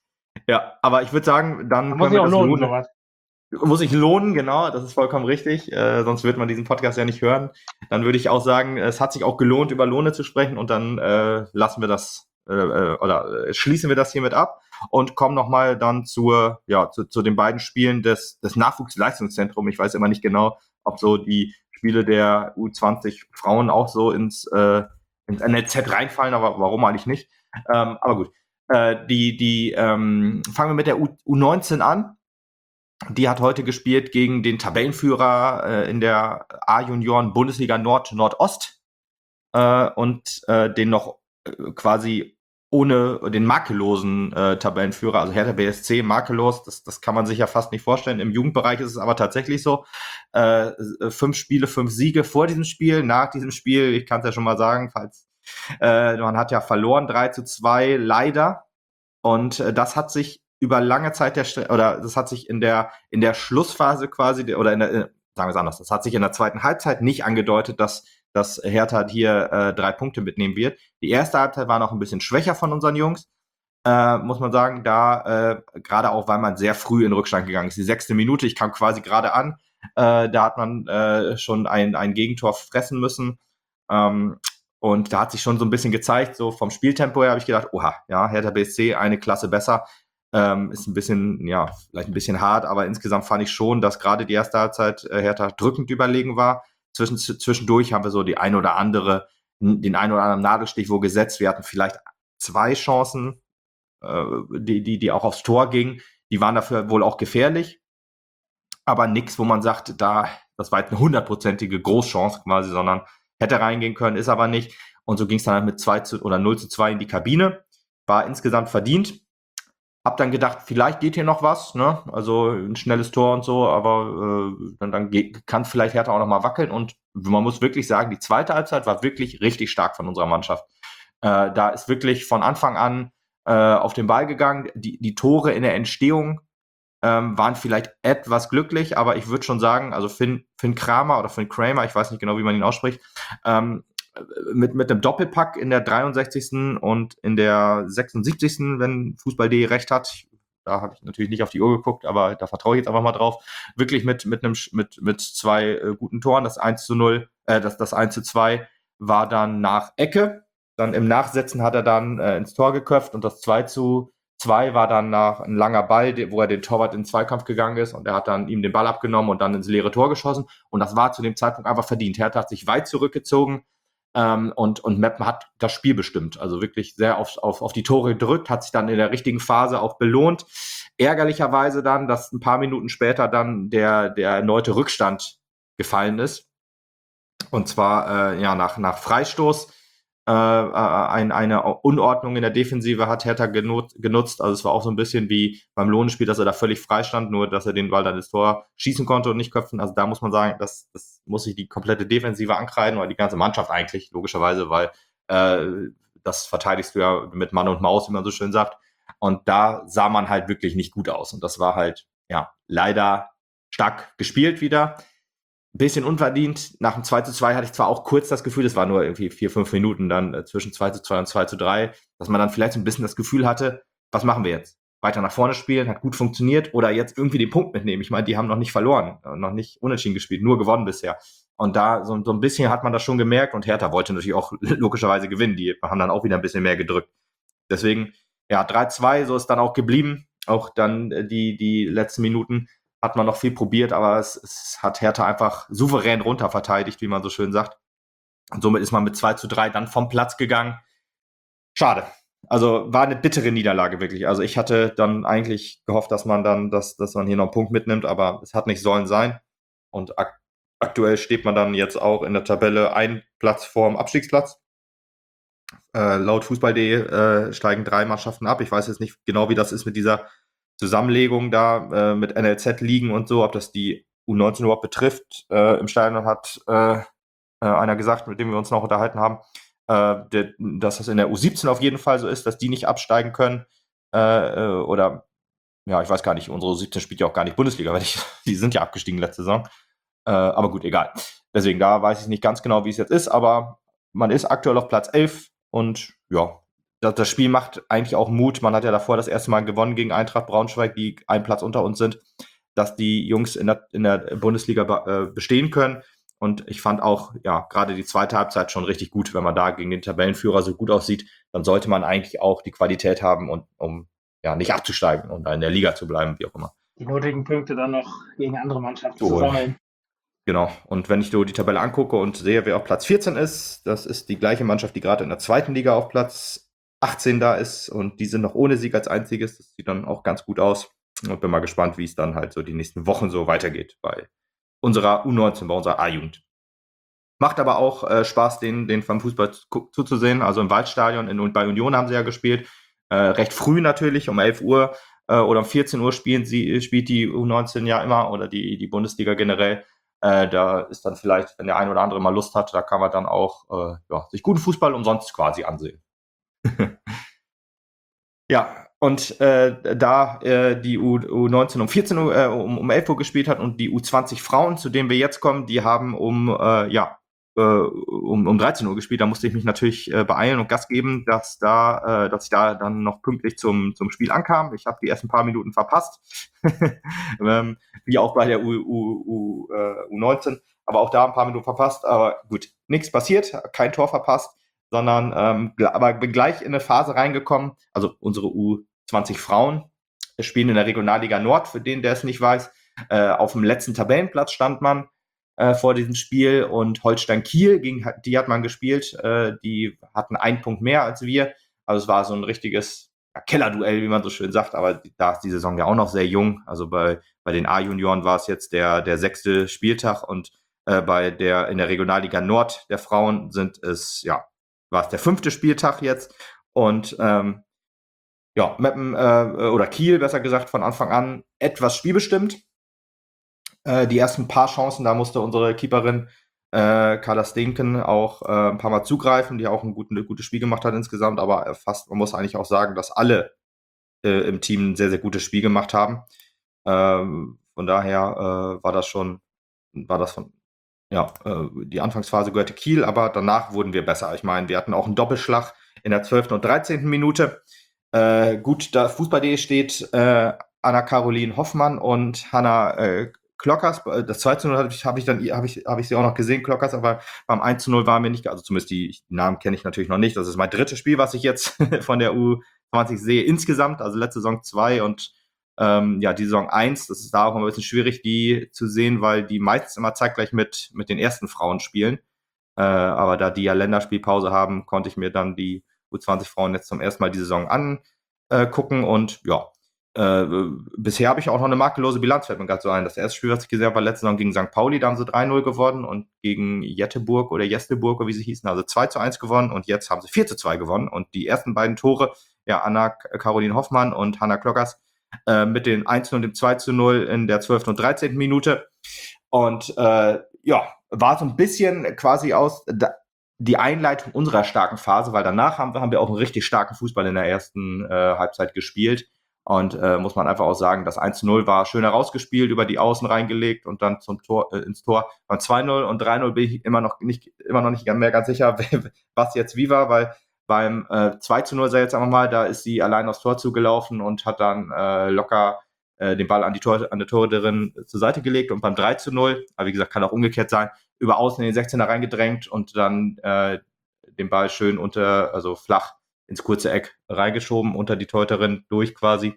Ja, aber ich würde sagen, Da dann muss können ich wir auch das lohnen, lohnen. sowas. Muss sich lohnen, genau, das ist vollkommen richtig. Äh, sonst wird man diesen Podcast ja nicht hören. Dann würde ich auch sagen, es hat sich auch gelohnt, über Lohne zu sprechen und dann äh, lassen wir das äh, äh, oder äh, schließen wir das hiermit ab und kommen nochmal dann zur, ja, zu, zu den beiden Spielen des, des Nachwuchsleistungszentrums. Ich weiß immer nicht genau, ob so die Spiele der U zwanzig Frauen auch so ins, äh, ins N L Z reinfallen, aber warum eigentlich nicht? Ähm, aber gut. Äh, die, die, ähm, fangen wir mit der U U19 an. Die hat heute gespielt gegen den Tabellenführer äh, in der A-Junioren-Bundesliga Nord Nordost äh, und äh, den noch äh, quasi ohne den makellosen äh, Tabellenführer, also Hertha B S C makellos, das, das kann man sich ja fast nicht vorstellen. Im Jugendbereich ist es aber tatsächlich so. Äh, fünf Spiele, fünf Siege vor diesem Spiel, nach diesem Spiel, ich kann es ja schon mal sagen, falls äh, man hat ja verloren, drei zu zwei, leider. Und äh, das hat sich über lange Zeit der Stre oder das hat sich in der in der Schlussphase quasi oder in der äh, sagen wir es anders, das hat sich in der zweiten Halbzeit nicht angedeutet, dass dass Hertha hier äh, drei Punkte mitnehmen wird. Die erste Halbzeit war noch ein bisschen schwächer von unseren Jungs, äh, muss man sagen, da äh, gerade auch, weil man sehr früh in Rückstand gegangen ist. Die sechste Minute, ich kam quasi gerade an, äh, da hat man äh, schon ein, ein Gegentor fressen müssen. Ähm, und da hat sich schon so ein bisschen gezeigt, so vom Spieltempo her habe ich gedacht, oha, ja, Hertha B S C eine Klasse besser. Ähm, ist ein bisschen, ja, vielleicht ein bisschen hart, aber insgesamt fand ich schon, dass gerade die erste Halbzeit äh, Hertha drückend überlegen war. Zwischen, zwischendurch haben wir so die ein oder andere, den ein oder anderen Nadelstich wo gesetzt. Wir hatten vielleicht zwei Chancen, äh, die, die, die auch aufs Tor gingen. Die waren dafür wohl auch gefährlich, aber nix, wo man sagt, da, das war jetzt eine hundertprozentige Großchance quasi, sondern hätte reingehen können, ist aber nicht. Und so ging es dann halt mit zwei zu, oder null zu zwei in die Kabine. War insgesamt verdient. Hab dann gedacht, vielleicht geht hier noch was, ne? Also ein schnelles Tor und so, aber äh, dann, dann kann vielleicht Hertha auch noch mal wackeln und man muss wirklich sagen, die zweite Halbzeit war wirklich richtig stark von unserer Mannschaft. Äh, da ist wirklich von Anfang an äh, auf den Ball gegangen. Die, die Tore in der Entstehung ähm, waren vielleicht etwas glücklich, aber ich würde schon sagen, also Finn, Finn Kramer oder Finn Kramer, ich weiß nicht genau, wie man ihn ausspricht, ähm, mit, mit einem Doppelpack in der dreiundsechzigsten und in der sechsundsiebzigsten, wenn Fußball.de recht hat. Da habe ich natürlich nicht auf die Uhr geguckt, aber da vertraue ich jetzt einfach mal drauf. Wirklich mit, mit, einem, mit, mit zwei äh, guten Toren. Das eins zu null, äh, das, das eins zu zwei war dann nach Ecke. Dann im Nachsetzen hat er dann äh, ins Tor geköpft und das zwei zu zwei war dann nach ein langer Ball, wo er den Torwart in den Zweikampf gegangen ist und er hat dann ihm den Ball abgenommen und dann ins leere Tor geschossen. Und das war zu dem Zeitpunkt einfach verdient. Hertha hat sich weit zurückgezogen, ähm, und, und Meppen hat das Spiel bestimmt. Also wirklich sehr auf, auf, auf die Tore gedrückt, hat sich dann in der richtigen Phase auch belohnt. Ärgerlicherweise dann, dass ein paar Minuten später dann der, der erneute Rückstand gefallen ist. Und zwar äh, ja nach, nach Freistoß. Äh, ein, eine Unordnung in der Defensive hat Hertha genut, genutzt. Also es war auch so ein bisschen wie beim Lohnenspiel, dass er da völlig frei stand, nur dass er den Ball dann ins Tor schießen konnte und nicht köpfen. Also da muss man sagen, das, das muss sich die komplette Defensive ankreiden oder die ganze Mannschaft eigentlich, logischerweise, weil äh, das verteidigst du ja mit Mann und Maus, wie man so schön sagt. Und da sah man halt wirklich nicht gut aus. Und das war halt, ja, leider stark gespielt wieder. Bisschen unverdient. Nach dem zwei zu zwei hatte ich zwar auch kurz das Gefühl, es war nur irgendwie vier, fünf Minuten dann äh, zwischen zwei zu zwei und zwei zu drei, dass man dann vielleicht so ein bisschen das Gefühl hatte, was machen wir jetzt? Weiter nach vorne spielen, hat gut funktioniert oder jetzt irgendwie den Punkt mitnehmen. Ich meine, die haben noch nicht verloren, noch nicht unentschieden gespielt, nur gewonnen bisher. Und da so, so ein bisschen hat man das schon gemerkt und Hertha wollte natürlich auch logischerweise gewinnen. Die haben dann auch wieder ein bisschen mehr gedrückt. Deswegen, ja, drei zwei, so ist dann auch geblieben. Auch dann äh, die, die letzten Minuten hat man noch viel probiert, aber es, es hat Hertha einfach souverän runterverteidigt, wie man so schön sagt. Und somit ist man mit zwei zu drei dann vom Platz gegangen. Schade. Also war eine bittere Niederlage wirklich. Also ich hatte dann eigentlich gehofft, dass man dann, dass, dass man hier noch einen Punkt mitnimmt, aber es hat nicht sollen sein. Und ak- aktuell steht man dann jetzt auch in der Tabelle ein Platz vorm Abstiegsplatz. Äh, laut Fußball.de äh, steigen drei Mannschaften ab. Ich weiß jetzt nicht genau, wie das ist mit dieser Zusammenlegung da äh, mit N L Z-Ligen und so, ob das die U neunzehn überhaupt betrifft. Äh, Im Stadion hat äh, äh, einer gesagt, mit dem wir uns noch unterhalten haben, äh, der, dass das in der U siebzehn auf jeden Fall so ist, dass die nicht absteigen können. Äh, äh, oder, ja, ich weiß gar nicht, unsere U siebzehn spielt ja auch gar nicht Bundesliga, weil ich, die sind ja abgestiegen letzte Saison. Äh, aber gut, egal. Deswegen, da weiß ich nicht ganz genau, wie es jetzt ist, aber man ist aktuell auf Platz elf und ja, das, das Spiel macht eigentlich auch Mut. Man hat ja davor das erste Mal gewonnen gegen Eintracht Braunschweig, die einen Platz unter uns sind, dass die Jungs in der, in der Bundesliga be- äh, bestehen können. Und ich fand auch, ja, gerade die zweite Halbzeit schon richtig gut, wenn man da gegen den Tabellenführer so gut aussieht, dann sollte man eigentlich auch die Qualität haben, und, um ja nicht abzusteigen und in der Liga zu bleiben, wie auch immer. Die nötigen Punkte dann noch gegen andere Mannschaften Zu zu holen. sammeln. Genau. Und wenn ich so die Tabelle angucke und sehe, wer auf Platz vierzehn ist, das ist die gleiche Mannschaft, die gerade in der zweiten Liga auf Platz achtzehn da ist, und die sind noch ohne Sieg als einziges. Das sieht dann auch ganz gut aus. Und bin mal gespannt, wie es dann halt so die nächsten Wochen so weitergeht bei unserer U neunzehn, bei unserer A-Jugend. Macht aber auch äh, Spaß, den, den vom Fußball zu, zuzusehen. Also im Waldstadion in, bei Union haben sie ja gespielt. Äh, recht früh natürlich, um elf Uhr äh, oder um vierzehn Uhr spielen sie, spielt die U neunzehn ja immer, oder die, die Bundesliga generell. Äh, da ist dann vielleicht, wenn der ein oder andere mal Lust hat, da kann man dann auch äh, ja, sich guten Fußball umsonst quasi ansehen. Ja, und äh, da äh, die U, U neunzehn um vierzehn Uhr, äh, um, um elf Uhr gespielt hat und die U zwanzig Frauen, zu denen wir jetzt kommen, die haben um, äh, ja, äh, um, um dreizehn Uhr gespielt. Da musste ich mich natürlich äh, beeilen und Gas geben, dass da, äh, dass ich da dann noch pünktlich zum, zum Spiel ankam. Ich habe die ersten paar Minuten verpasst, ähm, wie auch bei der U, U, U, äh, U neunzehn, aber auch da ein paar Minuten verpasst. Aber gut, nichts passiert, kein Tor verpasst, sondern ähm, aber bin gleich in eine Phase reingekommen. Also unsere U zwanzig Frauen spielen in der Regionalliga Nord, für den, der es nicht weiß. Äh, auf dem letzten Tabellenplatz stand man äh, vor diesem Spiel, und Holstein Kiel, gegen die hat man gespielt. Äh, die hatten einen Punkt mehr als wir. Also es war so ein richtiges ja, Kellerduell, wie man so schön sagt, aber da ist die Saison ja auch noch sehr jung. Also bei, bei den A-Junioren war es jetzt der, der sechste Spieltag, und äh, bei der in der Regionalliga Nord der Frauen sind es ja war es der fünfte Spieltag jetzt, und ähm, ja, Meppen äh, oder Kiel, besser gesagt, von Anfang an etwas spielbestimmt. Äh, die ersten paar Chancen, da musste unsere Keeperin Äh, Carla Stinken auch äh, ein paar Mal zugreifen, die auch ein, guten, ein gutes Spiel gemacht hat insgesamt, aber fast, man muss eigentlich auch sagen, dass alle äh, im Team ein sehr, sehr gutes Spiel gemacht haben. Ähm, von daher äh, war das schon, war das von, ja, äh, die Anfangsphase gehörte Kiel, aber danach wurden wir besser. Ich meine, wir hatten auch einen Doppelschlag in der zwölften und dreizehnten Minute. Äh, gut, da Fußball.de steht äh, Anna-Caroline Hoffmann und Hanna äh, Klockers. Äh, Das zwei zu null habe ich, hab ich dann habe ich, hab ich sie auch noch gesehen, Klockers, aber beim eins zu null war mir nicht, also zumindest die, die Namen kenne ich natürlich noch nicht. Das ist mein drittes Spiel, was ich jetzt von der U zwanzig sehe insgesamt, also letzte Saison zwei und ähm, ja, die Saison eins. Das ist da auch immer ein bisschen schwierig, die zu sehen, weil die meistens immer zeitgleich mit, mit den ersten Frauen spielen. Äh, aber da die ja Länderspielpause haben, konnte ich mir dann die U zwanzig Frauen jetzt zum ersten Mal die Saison angucken und ja, äh, bisher habe ich auch noch eine makellose Bilanz, fällt mir gerade so ein. Das erste Spiel, was ich gesehen habe, war letzte Saison gegen Sankt Pauli, da haben sie drei null gewonnen und gegen Jetteburg oder Jestelburg, oder wie sie hießen, also zwei zu eins gewonnen und jetzt haben sie vier zu zwei gewonnen und die ersten beiden Tore, ja, Anna-Caroline Hoffmann und Hanna Klockers, äh, mit den eins zu null und dem zwei zu null in der zwölften und dreizehnten Minute und äh, ja, war so ein bisschen quasi aus da, die Einleitung unserer starken Phase, weil danach haben wir, haben wir auch einen richtig starken Fußball in der ersten äh, Halbzeit gespielt. Und äh, muss man einfach auch sagen, das eins zu null war schön herausgespielt, über die Außen reingelegt und dann zum Tor, äh, ins Tor. Beim zwei null und drei null bin ich immer noch nicht, immer noch nicht mehr ganz sicher, was jetzt wie war, weil beim äh, zwei zu null, sei jetzt einfach mal, da ist sie allein aufs Tor zugelaufen und hat dann äh, locker äh, den Ball an die, Tor, an die Torhüterin zur Seite gelegt und beim drei zu null, aber wie gesagt, kann auch umgekehrt sein, über außen in den sechzehner reingedrängt und dann äh, den Ball schön unter, also flach ins kurze Eck reingeschoben, unter die Torhüterin durch quasi.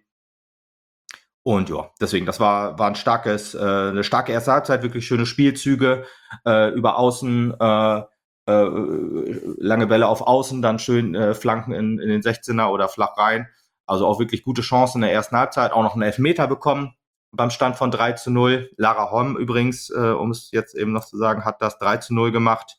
Und ja, deswegen, das war, war ein starkes, äh, eine starke erste Halbzeit, wirklich schöne Spielzüge, äh, über außen, äh, äh, lange Bälle auf Außen, dann schön äh, Flanken in, in den sechzehner oder flach rein. Also auch wirklich gute Chancen in der ersten Halbzeit, auch noch einen Elfmeter bekommen beim Stand von drei zu null. Lara Holm übrigens, äh, um es jetzt eben noch zu sagen, hat das drei zu null gemacht,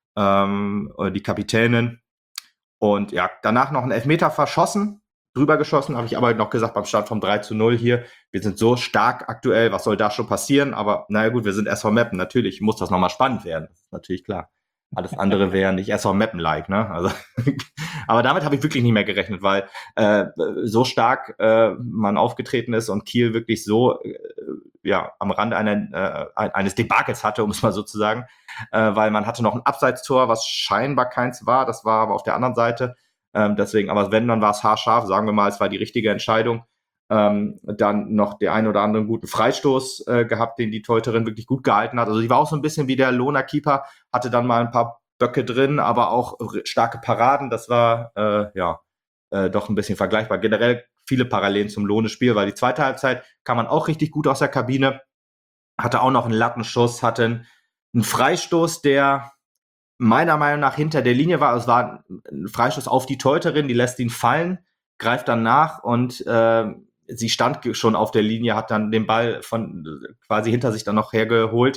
ähm, die Kapitänin. Und ja, danach noch einen Elfmeter verschossen, drüber geschossen, habe ich aber noch gesagt, beim Start vom drei zu null hier, wir sind so stark aktuell, was soll da schon passieren? Aber naja gut, wir sind S V Meppen, natürlich muss das nochmal spannend werden, das ist natürlich klar. Alles andere wäre nicht S V Meppen-like, ne? Also, aber damit habe ich wirklich nicht mehr gerechnet, weil äh, so stark äh, man aufgetreten ist und Kiel wirklich so äh, ja am Rande einer, äh, eines Debakels hatte, um es mal so zu sagen, äh, weil man hatte noch ein Abseitstor, was scheinbar keins war, das war aber auf der anderen Seite. Ähm, deswegen, aber wenn, dann war es haarscharf, sagen wir mal, es war die richtige Entscheidung. Ähm, dann noch der ein oder anderen guten Freistoß äh, gehabt, den die Teuterin wirklich gut gehalten hat. Also die war auch so ein bisschen wie der Lohner Keeper, hatte dann mal ein paar Böcke drin, aber auch starke Paraden. Das war äh, ja äh, doch ein bisschen vergleichbar. Generell viele Parallelen zum Lohne-Spiel, weil die zweite Halbzeit kam man auch richtig gut aus der Kabine, hatte auch noch einen Lattenschuss, hatte einen Freistoß, der meiner Meinung nach hinter der Linie war. Es war ein Freistoß auf die Teuterin, die lässt ihn fallen, greift dann nach und äh, sie stand schon auf der Linie, hat dann den Ball von quasi hinter sich dann noch hergeholt.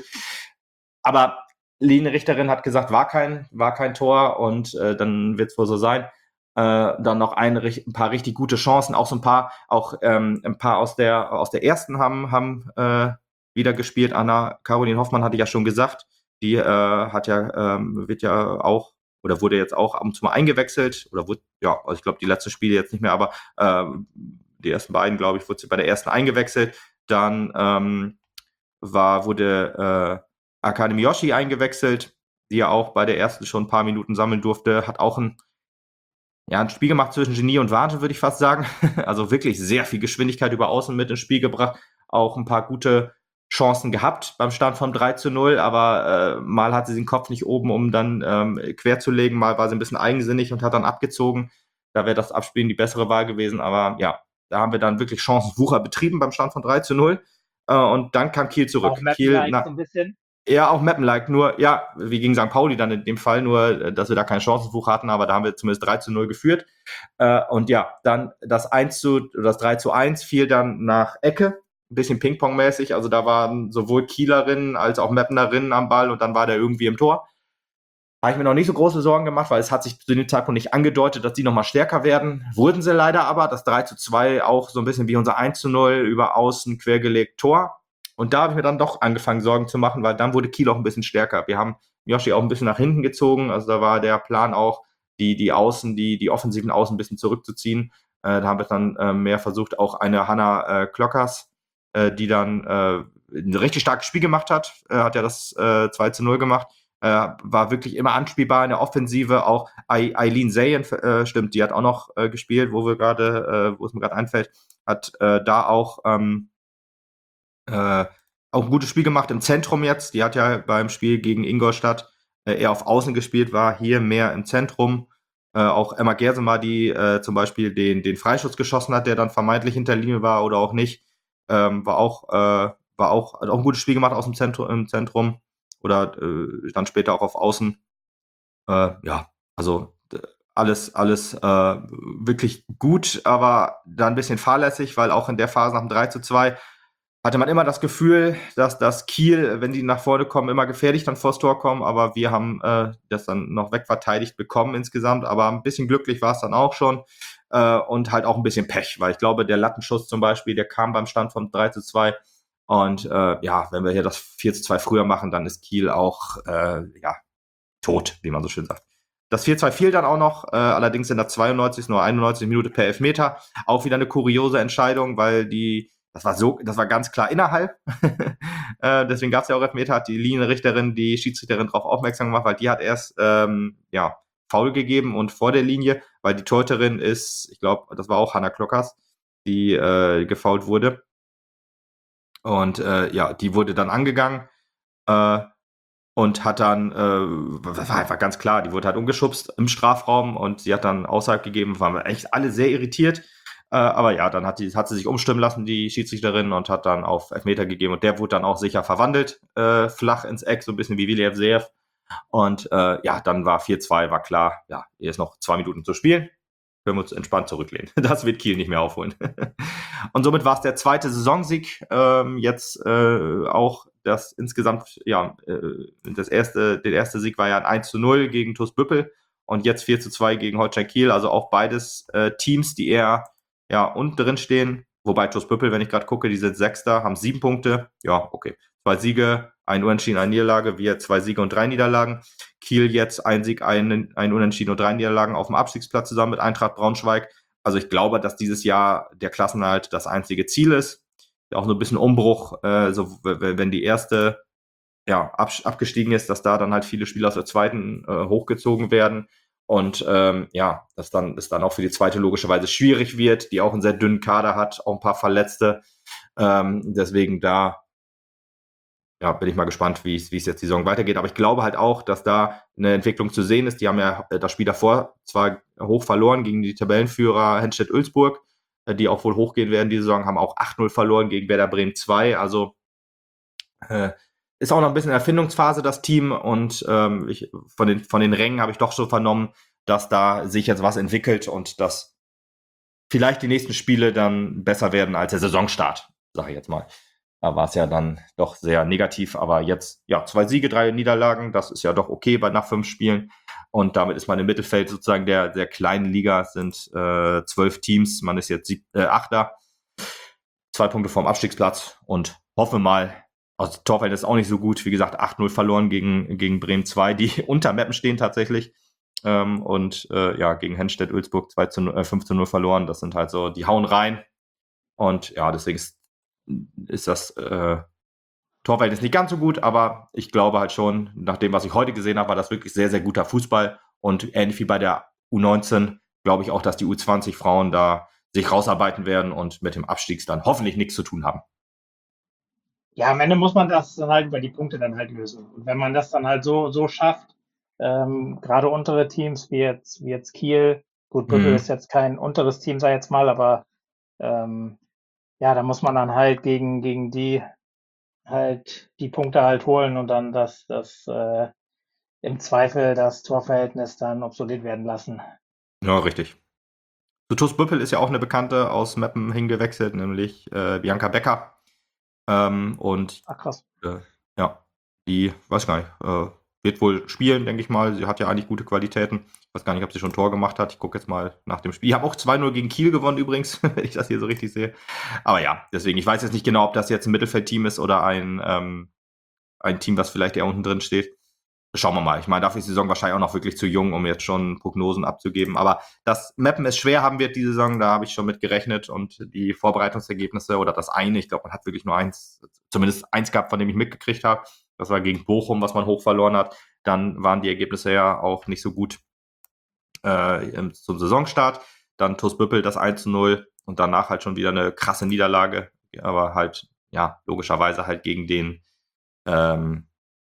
Aber Linienrichterin hat gesagt, war kein, war kein Tor und äh, dann wird es wohl so sein. Äh, dann noch ein, ein paar richtig gute Chancen, auch so ein paar, auch ähm, ein paar aus der aus der ersten haben haben äh, wieder gespielt. Anna Caroline Hoffmann hatte ich ja schon gesagt, die äh, hat ja ähm, wird ja auch oder wurde jetzt auch ab und zu mal eingewechselt oder wurde ja, also ich glaube die letzten Spiele jetzt nicht mehr, aber äh, die ersten beiden, glaube ich, wurde sie bei der ersten eingewechselt. Dann ähm, war wurde äh, Akademi Yoshi eingewechselt, die ja auch bei der ersten schon ein paar Minuten sammeln durfte, hat auch ein ja, ein Spiel gemacht zwischen Genie und Wahnsinn, würde ich fast sagen. Also wirklich sehr viel Geschwindigkeit über Außen mit ins Spiel gebracht. Auch ein paar gute Chancen gehabt beim Stand vom drei zu null, aber äh, mal hat sie den Kopf nicht oben, um dann ähm, quer zu legen, mal war sie ein bisschen eigensinnig und hat dann abgezogen. Da wäre das Abspielen die bessere Wahl gewesen, aber ja, da haben wir dann wirklich Chancenwucher betrieben beim Stand von drei zu null. Äh, und dann kam Kiel zurück. Auch Kiel, Mappen-like na, so ein bisschen. ja, auch Mappen-like, nur, ja, wie gegen Sankt Pauli dann in dem Fall, nur, äh, dass wir da keinen Chancenbuch hatten, aber da haben wir zumindest drei zu null geführt. Äh, und ja, dann das eins zu, das drei zu eins fiel dann nach Ecke, ein bisschen Ping-Pong-mäßig, also da waren sowohl Kielerinnen als auch Mappenerinnen am Ball und dann war der irgendwie im Tor. Habe ich mir noch nicht so große Sorgen gemacht, weil es hat sich zu dem Zeitpunkt nicht angedeutet, dass die nochmal stärker werden. Wurden sie leider aber, das drei zu zwei auch so ein bisschen wie unser eins zu null über außen quergelegt Tor. Und da habe ich mir dann doch angefangen, Sorgen zu machen, weil dann wurde Kiel auch ein bisschen stärker. Wir haben Joshi auch ein bisschen nach hinten gezogen. Also da war der Plan auch, die, die Außen, die, die offensiven Außen ein bisschen zurückzuziehen. Äh, da haben wir dann äh, mehr versucht, auch eine Hanna äh, Klockers, äh, die dann äh, ein richtig starkes Spiel gemacht hat, äh, hat ja das äh, zwei zu null gemacht, äh, war wirklich immer anspielbar in der Offensive. Auch Eileen Zayen, äh, stimmt, die hat auch noch äh, gespielt, wo wir gerade, äh, wo es mir gerade einfällt, hat äh, da auch ähm, äh, auch ein gutes Spiel gemacht im Zentrum jetzt. Die hat ja beim Spiel gegen Ingolstadt äh, eher auf Außen gespielt, war hier mehr im Zentrum. Äh, auch Emma Gersema, die äh, zum Beispiel den, den Freischuss geschossen hat, der dann vermeintlich hinter der Linie war oder auch nicht, ähm, war auch, äh, war auch, hat auch ein gutes Spiel gemacht aus dem Zentrum, im Zentrum oder äh, dann später auch auf Außen. Äh, ja, also d- alles, alles äh, wirklich gut, aber dann ein bisschen fahrlässig, weil auch in der Phase nach dem drei zu zwei hatte man immer das Gefühl, dass das Kiel, wenn die nach vorne kommen, immer gefährlich dann vors Tor kommen, aber wir haben äh, das dann noch wegverteidigt bekommen insgesamt, aber ein bisschen glücklich war es dann auch schon äh, und halt auch ein bisschen Pech, weil ich glaube, der Lattenschuss zum Beispiel, der kam beim Stand von drei zu zwei und äh, ja, wenn wir hier das vier zu zwei früher machen, dann ist Kiel auch äh, ja, tot, wie man so schön sagt. Das vier zwei fiel dann auch noch, äh, allerdings in der zweiundneunzigsten oder einundneunzigsten Minute per Elfmeter. Auch wieder eine kuriose Entscheidung, weil die, das war so, das war ganz klar innerhalb. äh, deswegen gab es ja auch Elfmeter, hat die Linienrichterin, die Schiedsrichterin darauf aufmerksam gemacht, weil die hat erst ähm, ja, Foul gegeben und vor der Linie, weil die Torhüterin ist, ich glaube, das war auch Hanna Klockers, die äh, gefoult wurde. Und äh, ja, die wurde dann angegangen. Äh, und hat dann, äh, das war einfach ganz klar, die wurde halt umgeschubst im Strafraum und sie hat dann Aussage gegeben, waren wir echt alle sehr irritiert. Äh, aber ja, dann hat, die, hat sie sich umstimmen lassen, die Schiedsrichterin, und hat dann auf Elfmeter gegeben und der wurde dann auch sicher verwandelt, äh, flach ins Eck, so ein bisschen wie Villiers Seev. Und äh, ja, dann war vier zwei, war klar, ja, hier ist noch zwei Minuten zu spielen, können wir uns entspannt zurücklehnen. Das wird Kiel nicht mehr aufholen. Und somit war es der zweite Saisonsieg. Ähm, jetzt äh, auch das insgesamt, ja, äh, das erste, der erste Sieg war ja ein eins zu null gegen TuS Büppel und jetzt vier zu zwei gegen Holstein Kiel. Also auch beides äh, Teams, die eher ja, unten drin stehen. Wobei TuS Büppel, wenn ich gerade gucke, die sind Sechster, haben sieben Punkte. Ja, okay. Zwei Siege, ein Unentschieden, eine Niederlage. Wir zwei Siege und drei Niederlagen. Kiel jetzt ein Sieg, ein, ein Unentschieden und drei Niederlagen auf dem Abstiegsplatz zusammen mit Eintracht Braunschweig. Also ich glaube, dass dieses Jahr der Klassenerhalt das einzige Ziel ist. Auch so ein bisschen Umbruch, äh, so, wenn die erste ja, ab, abgestiegen ist, dass da dann halt viele Spieler aus der zweiten äh, hochgezogen werden. Und ähm, ja, dass dann es dann auch für die zweite logischerweise schwierig wird, die auch einen sehr dünnen Kader hat, auch ein paar Verletzte. Ähm, deswegen da ja, bin ich mal gespannt, wie es wie es jetzt die Saison weitergeht. Aber ich glaube halt auch, dass da eine Entwicklung zu sehen ist. Die haben ja äh, das Spiel davor zwar hoch verloren gegen die Tabellenführer Henstedt-Ulzburg, äh, die auch wohl hochgehen werden diese Saison, haben auch acht null verloren gegen Werder Bremen zwei. Also äh, ist auch noch ein bisschen Erfindungsphase, das Team. Und ähm, ich, von, den, von den Rängen habe ich doch so vernommen, dass da sich jetzt was entwickelt und dass vielleicht die nächsten Spiele dann besser werden als der Saisonstart, sage ich jetzt mal. Da war es ja dann doch sehr negativ, aber jetzt, ja, zwei Siege, drei Niederlagen, das ist ja doch okay bei nach fünf Spielen. Und damit ist man im Mittelfeld sozusagen der, der kleinen Liga, es sind äh, zwölf Teams, man ist jetzt sieb, äh, Achter, zwei Punkte vorm Abstiegsplatz und hoffe mal, also Torfeld ist auch nicht so gut, wie gesagt, acht null verloren gegen, gegen Bremen zwei, die unter Meppen stehen tatsächlich. Ähm, und äh, ja, gegen Henstedt-Ulzburg zwei zu null, äh, fünf zu null verloren, das sind halt so, die hauen rein. Und ja, deswegen ist, ist das äh, Torwart ist nicht ganz so gut, aber ich glaube halt schon, nach dem, was ich heute gesehen habe, war das wirklich sehr, sehr guter Fußball. Und ähnlich wie bei der U neunzehn glaube ich auch, dass die U zwanzig Frauen da sich rausarbeiten werden und mit dem Abstieg dann hoffentlich nichts zu tun haben. Ja, am Ende muss man das dann halt über die Punkte dann halt lösen. Und wenn man das dann halt so, so schafft, ähm, gerade untere Teams wie jetzt, wie jetzt Kiel, gut, Büffel Mhm. ist jetzt kein unteres Team, sag ich jetzt mal, aber ähm, ja, da muss man dann halt gegen, gegen die halt die Punkte halt holen und dann das, das äh, im Zweifel das Torverhältnis dann obsolet werden lassen. Ja, richtig. Zu TuS Büppel ist ja auch eine Bekannte aus Meppen hingewechselt, nämlich äh, Bianca Becker. Ähm, und Ach krass. äh, ja, die, weiß gar nicht, äh, wird wohl spielen, denke ich mal. Sie hat ja eigentlich gute Qualitäten. Ich weiß gar nicht, ob sie schon ein Tor gemacht hat. Ich gucke jetzt mal nach dem Spiel. Ich habe auch zwei null gegen Kiel gewonnen übrigens, wenn ich das hier so richtig sehe. Aber ja, deswegen, ich weiß jetzt nicht genau, ob das jetzt ein Mittelfeldteam ist oder ein, ähm, ein Team, was vielleicht eher unten drin steht. schauen wir mal. Ich meine, dafür ist die Saison wahrscheinlich auch noch wirklich zu jung, um jetzt schon Prognosen abzugeben. Aber dass Meppen es schwer haben wird diese Saison, da habe ich schon mit gerechnet. Und die Vorbereitungsergebnisse oder das eine, ich glaube, man hat wirklich nur eins, zumindest eins gehabt, von dem ich mitgekriegt habe. Das war gegen Bochum, was man hoch verloren hat. Dann waren die Ergebnisse ja auch nicht so gut äh, im, zum Saisonstart. Dann TuS Büppel das eins zu null und danach halt schon wieder eine krasse Niederlage. Aber halt, ja, logischerweise halt gegen den ähm,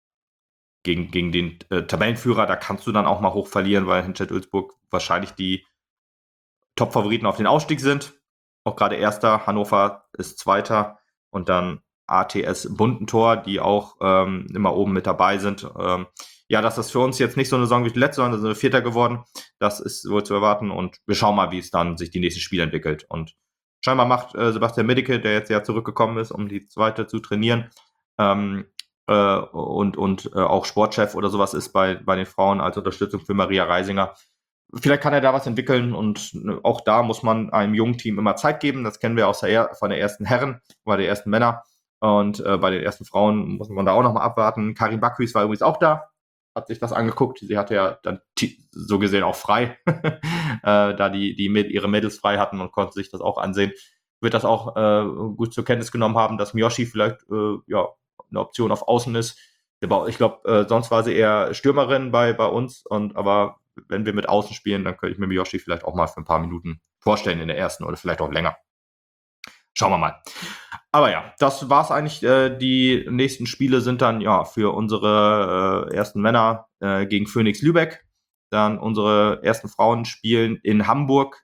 gegen, gegen den äh, Tabellenführer, da kannst du dann auch mal hoch verlieren, weil Hinstedt-Ulzburg wahrscheinlich die Top-Favoriten auf den Ausstieg sind. Auch gerade Erster, Hannover ist Zweiter und dann A T S Bundentor, die auch ähm, immer oben mit dabei sind. Ähm, ja, dass das für uns jetzt nicht so eine Saison wie die letzte, sondern sind wir Vierter geworden. Das ist wohl zu erwarten und wir schauen mal, wie es dann sich die nächsten Spiele entwickelt. Und scheinbar macht äh, Sebastian Middeke, der jetzt ja zurückgekommen ist, um die Zweite zu trainieren, ähm, äh, und, und äh, auch Sportchef oder sowas ist bei, bei den Frauen als Unterstützung für Maria Reisinger. Vielleicht kann er da was entwickeln und auch da muss man einem jungen Team immer Zeit geben. Das kennen wir aus der, von der ersten Herren, bei den ersten Männer. Und äh, bei den ersten Frauen muss man da auch nochmal abwarten. Karin Backhuis war übrigens auch da, hat sich das angeguckt. Sie hatte ja dann so gesehen auch frei, äh, da die, die mit ihre Mädels frei hatten und konnte sich das auch ansehen. Wird das auch äh, gut zur Kenntnis genommen haben, dass Miyoshi vielleicht äh, ja, eine Option auf Außen ist. Ich glaube, äh, sonst war sie eher Stürmerin bei, bei uns, und aber wenn wir mit Außen spielen, dann könnte ich mir Miyoshi vielleicht auch mal für ein paar Minuten vorstellen in der ersten oder vielleicht auch länger. Schauen wir mal. Aber ja, das war's eigentlich. Äh, die nächsten Spiele sind dann ja für unsere äh, ersten Männer äh, gegen Phoenix Lübeck. Dann unsere ersten Frauen spielen in Hamburg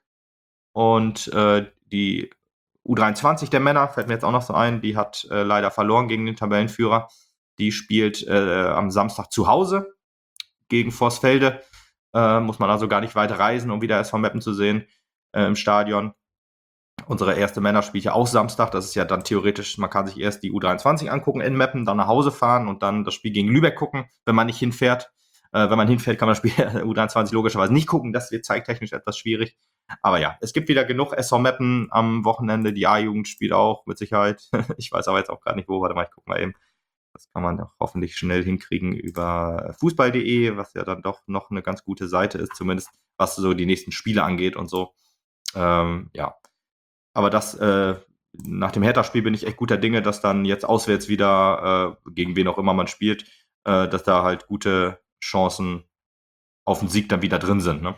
und äh, die U dreiundzwanzig der Männer, fällt mir jetzt auch noch so ein, die hat äh, leider verloren gegen den Tabellenführer. Die spielt äh, am Samstag zu Hause gegen Vorsfelde. Äh, muss man also gar nicht weit reisen, um wieder S V Meppen zu sehen äh, im Stadion. Unsere erste Männer spielt ja auch Samstag. Das ist ja dann theoretisch, man kann sich erst die U dreiundzwanzig angucken in Meppen, dann nach Hause fahren und dann das Spiel gegen Lübeck gucken, wenn man nicht hinfährt. Äh, wenn man hinfährt, kann man das Spiel der U dreiundzwanzig logischerweise nicht gucken. Das wird zeittechnisch etwas schwierig. Aber ja, es gibt wieder genug S V Meppen am Wochenende. Die A-Jugend spielt auch mit Sicherheit. Ich weiß aber jetzt auch gerade nicht wo. Warte mal, ich gucke mal eben. Das kann man auch hoffentlich schnell hinkriegen über fußball punkt de, was ja dann doch noch eine ganz gute Seite ist, zumindest was so die nächsten Spiele angeht und so. Ähm, ja. Aber das, äh, nach dem Hertha-Spiel bin ich echt guter Dinge, dass dann jetzt auswärts wieder, äh, gegen wen auch immer man spielt, äh, dass da halt gute Chancen auf den Sieg dann wieder drin sind, ne?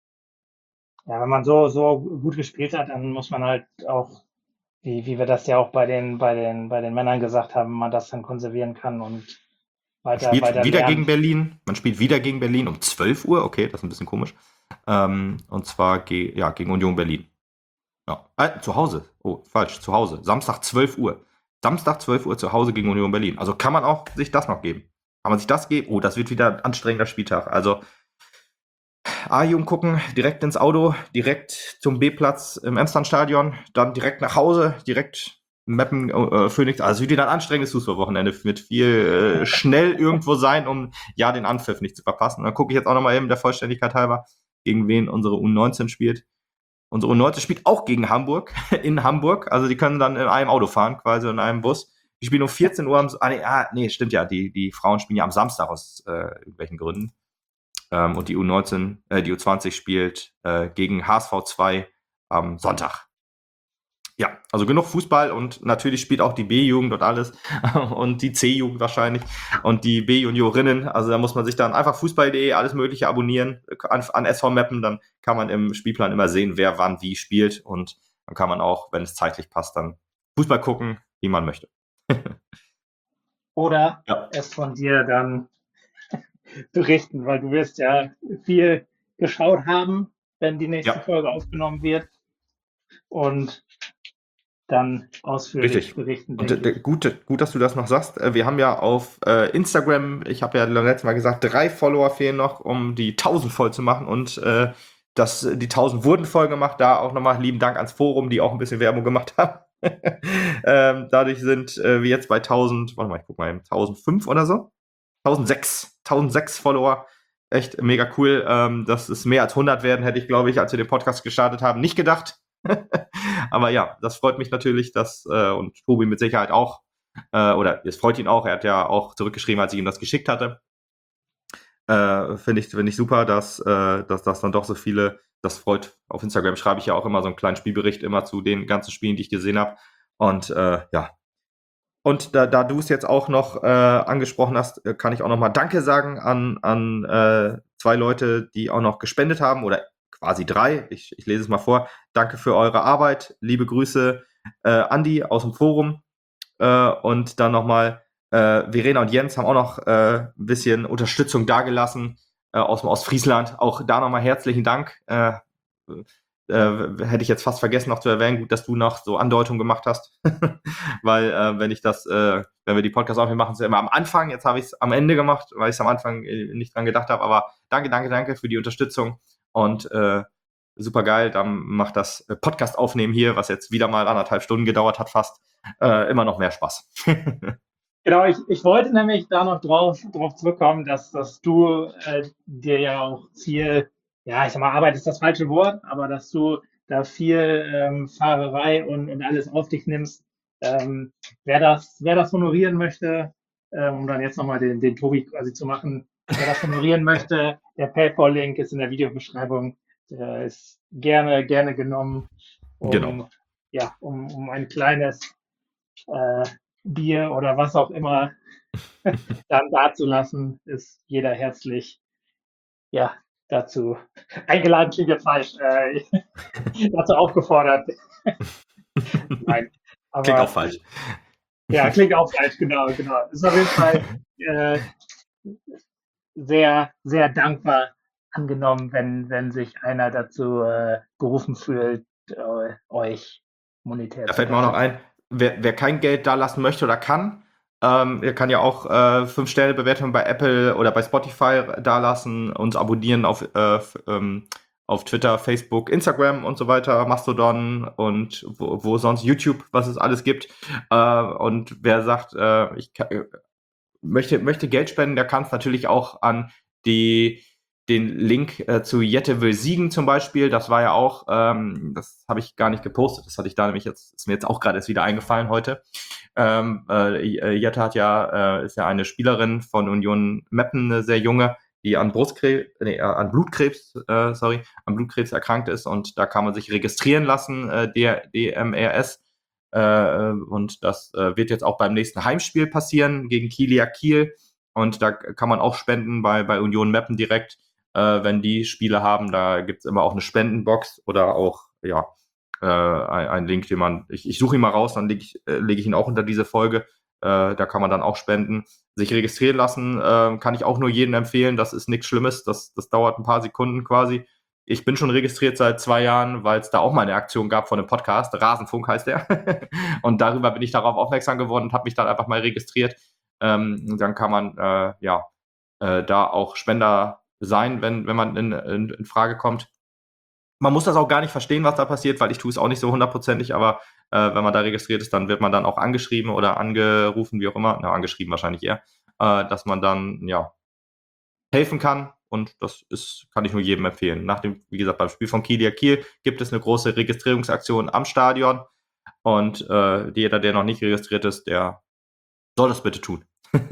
Ja, wenn man so, so gut gespielt hat, dann muss man halt auch, wie, wie wir das ja auch bei den, bei den, bei den Männern gesagt haben, man das dann konservieren kann und Man weiter, spielt weiter wieder lernen. gegen Berlin. Man spielt wieder gegen Berlin um zwölf Uhr. Okay, das ist ein bisschen komisch. Ähm, und zwar ge ja, gegen Union Berlin. Ja. Äh, zu Hause. Oh, falsch. Zu Hause. Samstag zwölf Uhr. Samstag zwölf Uhr zu Hause gegen Union Berlin. Also kann man auch sich das noch geben. Kann man sich das geben? Oh, das wird wieder ein anstrengender Spieltag. Also A-Jugend gucken, direkt ins Auto, direkt zum B-Platz im Emslandstadion, dann direkt nach Hause, direkt Meppen, äh, Phoenix. Also wieder ein anstrengendes Fußballwochenende mit viel äh, schnell irgendwo sein, um ja den Anpfiff nicht zu verpassen. Und dann gucke ich jetzt auch nochmal eben der Vollständigkeit halber, gegen wen unsere U neunzehn spielt. Unsere U neunzehn spielt auch gegen Hamburg, in Hamburg. Also die können dann in einem Auto fahren, quasi in einem Bus. Die spielen um vierzehn Uhr am, ah nee, ah, nee, stimmt ja, die, die Frauen spielen ja am Samstag aus äh, irgendwelchen Gründen. Ähm, und die U neunzehn, äh, die U zwanzig spielt äh, gegen H S V zwei am Sonntag. Ja, also genug Fußball und natürlich spielt auch die B-Jugend und alles und die C-Jugend wahrscheinlich und die B-Juniorinnen. Also da muss man sich dann einfach fußball punkt de alles Mögliche abonnieren an, an S V Meppen. Dann kann man im Spielplan immer sehen, wer wann wie spielt und dann kann man auch, wenn es zeitlich passt, dann Fußball gucken, wie man möchte. Oder Ja. es von dir dann berichten, weil du wirst ja viel geschaut haben, wenn die nächste Ja. Folge aufgenommen wird und dann ausführlich Richtig. berichten, Und denke äh, ich. gut, gut, dass du das noch sagst. Äh, Wir haben ja auf äh, Instagram, ich habe ja letztes Mal gesagt, drei Follower fehlen noch, um die tausend voll zu machen. Und äh, das, die tausend wurden voll gemacht. Da auch nochmal lieben Dank ans Forum, die auch ein bisschen Werbung gemacht haben. ähm, dadurch sind äh, wir jetzt bei tausend, warte mal, ich guck mal eben, tausendfünf oder so. tausendsechs, tausendsechs Follower. Echt mega cool. Ähm, dass es mehr als hundert werden, hätte ich, glaube ich, als wir den Podcast gestartet haben, nicht gedacht. Aber ja, das freut mich natürlich, dass, äh, und Tobi mit Sicherheit auch, äh, oder es freut ihn auch, er hat ja auch zurückgeschrieben, als ich ihm das geschickt hatte. Äh, Finde ich, finde ich super, dass, äh, dass, dass dann doch so viele, das freut, auf Instagram schreibe ich ja auch immer so einen kleinen Spielbericht immer zu den ganzen Spielen, die ich gesehen habe. Und äh, ja. Und da, da du es jetzt auch noch äh, angesprochen hast, äh, kann ich auch noch mal Danke sagen an, an äh, zwei Leute, die auch noch gespendet haben, oder quasi drei. Ich, ich lese es mal vor. Danke für eure Arbeit. Liebe Grüße, äh, Andi aus dem Forum. Äh, und dann nochmal äh, Verena und Jens haben auch noch äh, ein bisschen Unterstützung dagelassen äh, aus dem Ostfriesland. Auch da nochmal herzlichen Dank. Äh, äh, hätte ich jetzt fast vergessen noch zu erwähnen, gut, dass du noch so Andeutungen gemacht hast. Weil äh, wenn ich das, äh, wenn wir die Podcasts aufnehmen, machen, ist ja immer am Anfang. Jetzt habe ich es am Ende gemacht, weil ich es am Anfang äh, nicht dran gedacht habe. Aber danke, danke, danke für die Unterstützung. Und äh, super geil. Dann macht das Podcast aufnehmen hier, was jetzt wieder mal anderthalb Stunden gedauert hat, fast äh, immer noch mehr Spaß. Genau, ich, ich wollte nämlich da noch drauf, drauf zurückkommen, dass, dass du äh, dir ja auch viel, ja, ich sag mal, Arbeit ist das falsche Wort, aber dass du da viel ähm, Fahrerei und, und alles auf dich nimmst. Ähm, wer das, wer das honorieren möchte, ähm, um dann jetzt nochmal den, den Tobi quasi zu machen, wer das honorieren möchte, der PayPal-Link ist in der Videobeschreibung. Der ist gerne, gerne genommen, Genau. um, ja, um, um ein kleines äh, Bier oder was auch immer dann dazulassen, ist jeder herzlich, ja, dazu eingeladen, klingt jetzt falsch, äh, dazu aufgefordert. Nein, Klingt auch aber falsch. ja, klingt auch falsch, genau, genau. Ist auf jeden Fall äh, sehr, sehr dankbar angenommen, wenn, wenn sich einer dazu äh, gerufen fühlt, äh, euch monetär Da zu fällt mir auch noch unterstützen. ein, wer, wer kein Geld da lassen möchte oder kann, ähm, der kann ja auch äh, fünf Sterne Bewertungen bei Apple oder bei Spotify dalassen, uns abonnieren auf, äh, f- ähm, auf Twitter, Facebook, Instagram und so weiter, Mastodon und wo, wo sonst YouTube, was es alles gibt. Äh, und wer sagt, äh, ich kann, möchte, möchte Geld spenden, der kann es natürlich auch an die, den Link äh, zu Jette will siegen zum Beispiel. Das war ja auch, ähm, das habe ich gar nicht gepostet. Das hatte ich da nämlich jetzt, ist mir jetzt auch gerade erst wieder eingefallen heute. Ähm, äh, Jette hat ja, äh, ist ja eine Spielerin von Union Meppen, eine sehr junge, die an Brustkrebs, nee, äh, an Blutkrebs, äh, sorry, an Blutkrebs erkrankt ist und da kann man sich registrieren lassen, äh, der D M R S. Äh, und das äh, wird jetzt auch beim nächsten Heimspiel passieren gegen Kielia Kiel. Und da kann man auch spenden bei, bei Union Meppen direkt, äh, wenn die Spiele haben. Da gibt's immer auch eine Spendenbox oder auch, ja, äh, ein, ein Link, den man, ich, ich suche ihn mal raus, dann lege ich, äh, leg ich ihn auch unter diese Folge. Äh, da kann man dann auch spenden. Sich registrieren lassen, äh, kann ich auch nur jedem empfehlen. Das ist nichts Schlimmes. Das, das dauert ein paar Sekunden quasi. Ich bin schon registriert seit zwei Jahren, weil es da auch mal eine Aktion gab von einem Podcast. Rasenfunk heißt der. Und darüber bin ich darauf aufmerksam geworden und habe mich dann einfach mal registriert. Ähm, dann kann man äh, ja äh, da auch Spender sein, wenn, wenn man in, in, in Frage kommt. Man muss das auch gar nicht verstehen, was da passiert, weil ich tue es auch nicht so hundertprozentig, aber äh, wenn man da registriert ist, dann wird man dann auch angeschrieben oder angerufen, wie auch immer, na, angeschrieben wahrscheinlich eher, äh, dass man dann ja helfen kann. Und das ist, kann ich nur jedem empfehlen. Nach dem, wie gesagt, beim Spiel von Kielia Kiel gibt es eine große Registrierungsaktion am Stadion. Und äh, jeder, der noch nicht registriert ist, der soll das bitte tun.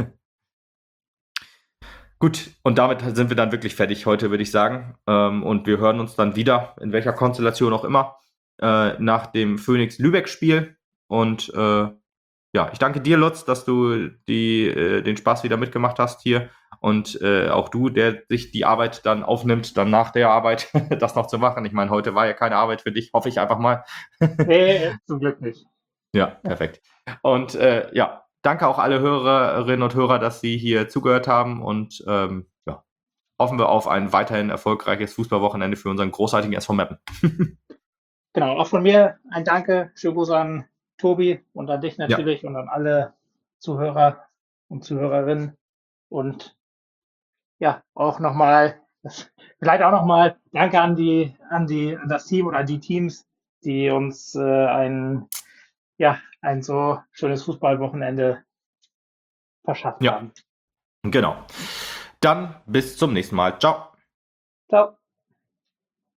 Gut, und damit sind wir dann wirklich fertig heute, würde ich sagen. Ähm, und wir hören uns dann wieder, in welcher Konstellation auch immer, äh, nach dem Phoenix-Lübeck-Spiel. Und äh, ja, ich danke dir, Lutz, dass du die, äh, den Spaß wieder mitgemacht hast hier. Und äh, auch du, der sich die Arbeit dann aufnimmt, dann nach der Arbeit das noch zu machen. Ich meine, heute war ja keine Arbeit für dich, hoffe ich einfach mal. Nee, zum Glück nicht. Ja, perfekt. Und äh, ja, danke auch alle Hörerinnen und Hörer, dass sie hier zugehört haben. Und ähm, ja, hoffen wir auf ein weiterhin erfolgreiches Fußballwochenende für unseren großartigen S V Meppen. Genau, auch von mir ein Danke. Schönen Gruß an Tobi und an dich Ja, natürlich und an alle Zuhörer und Zuhörerinnen. Und ja, auch nochmal, vielleicht auch nochmal Danke an die, an die, an das Team oder an die Teams, die uns äh, ein, ja, ein so schönes Fußballwochenende verschafft ja, haben. genau. Dann bis zum nächsten Mal. Ciao. Ciao.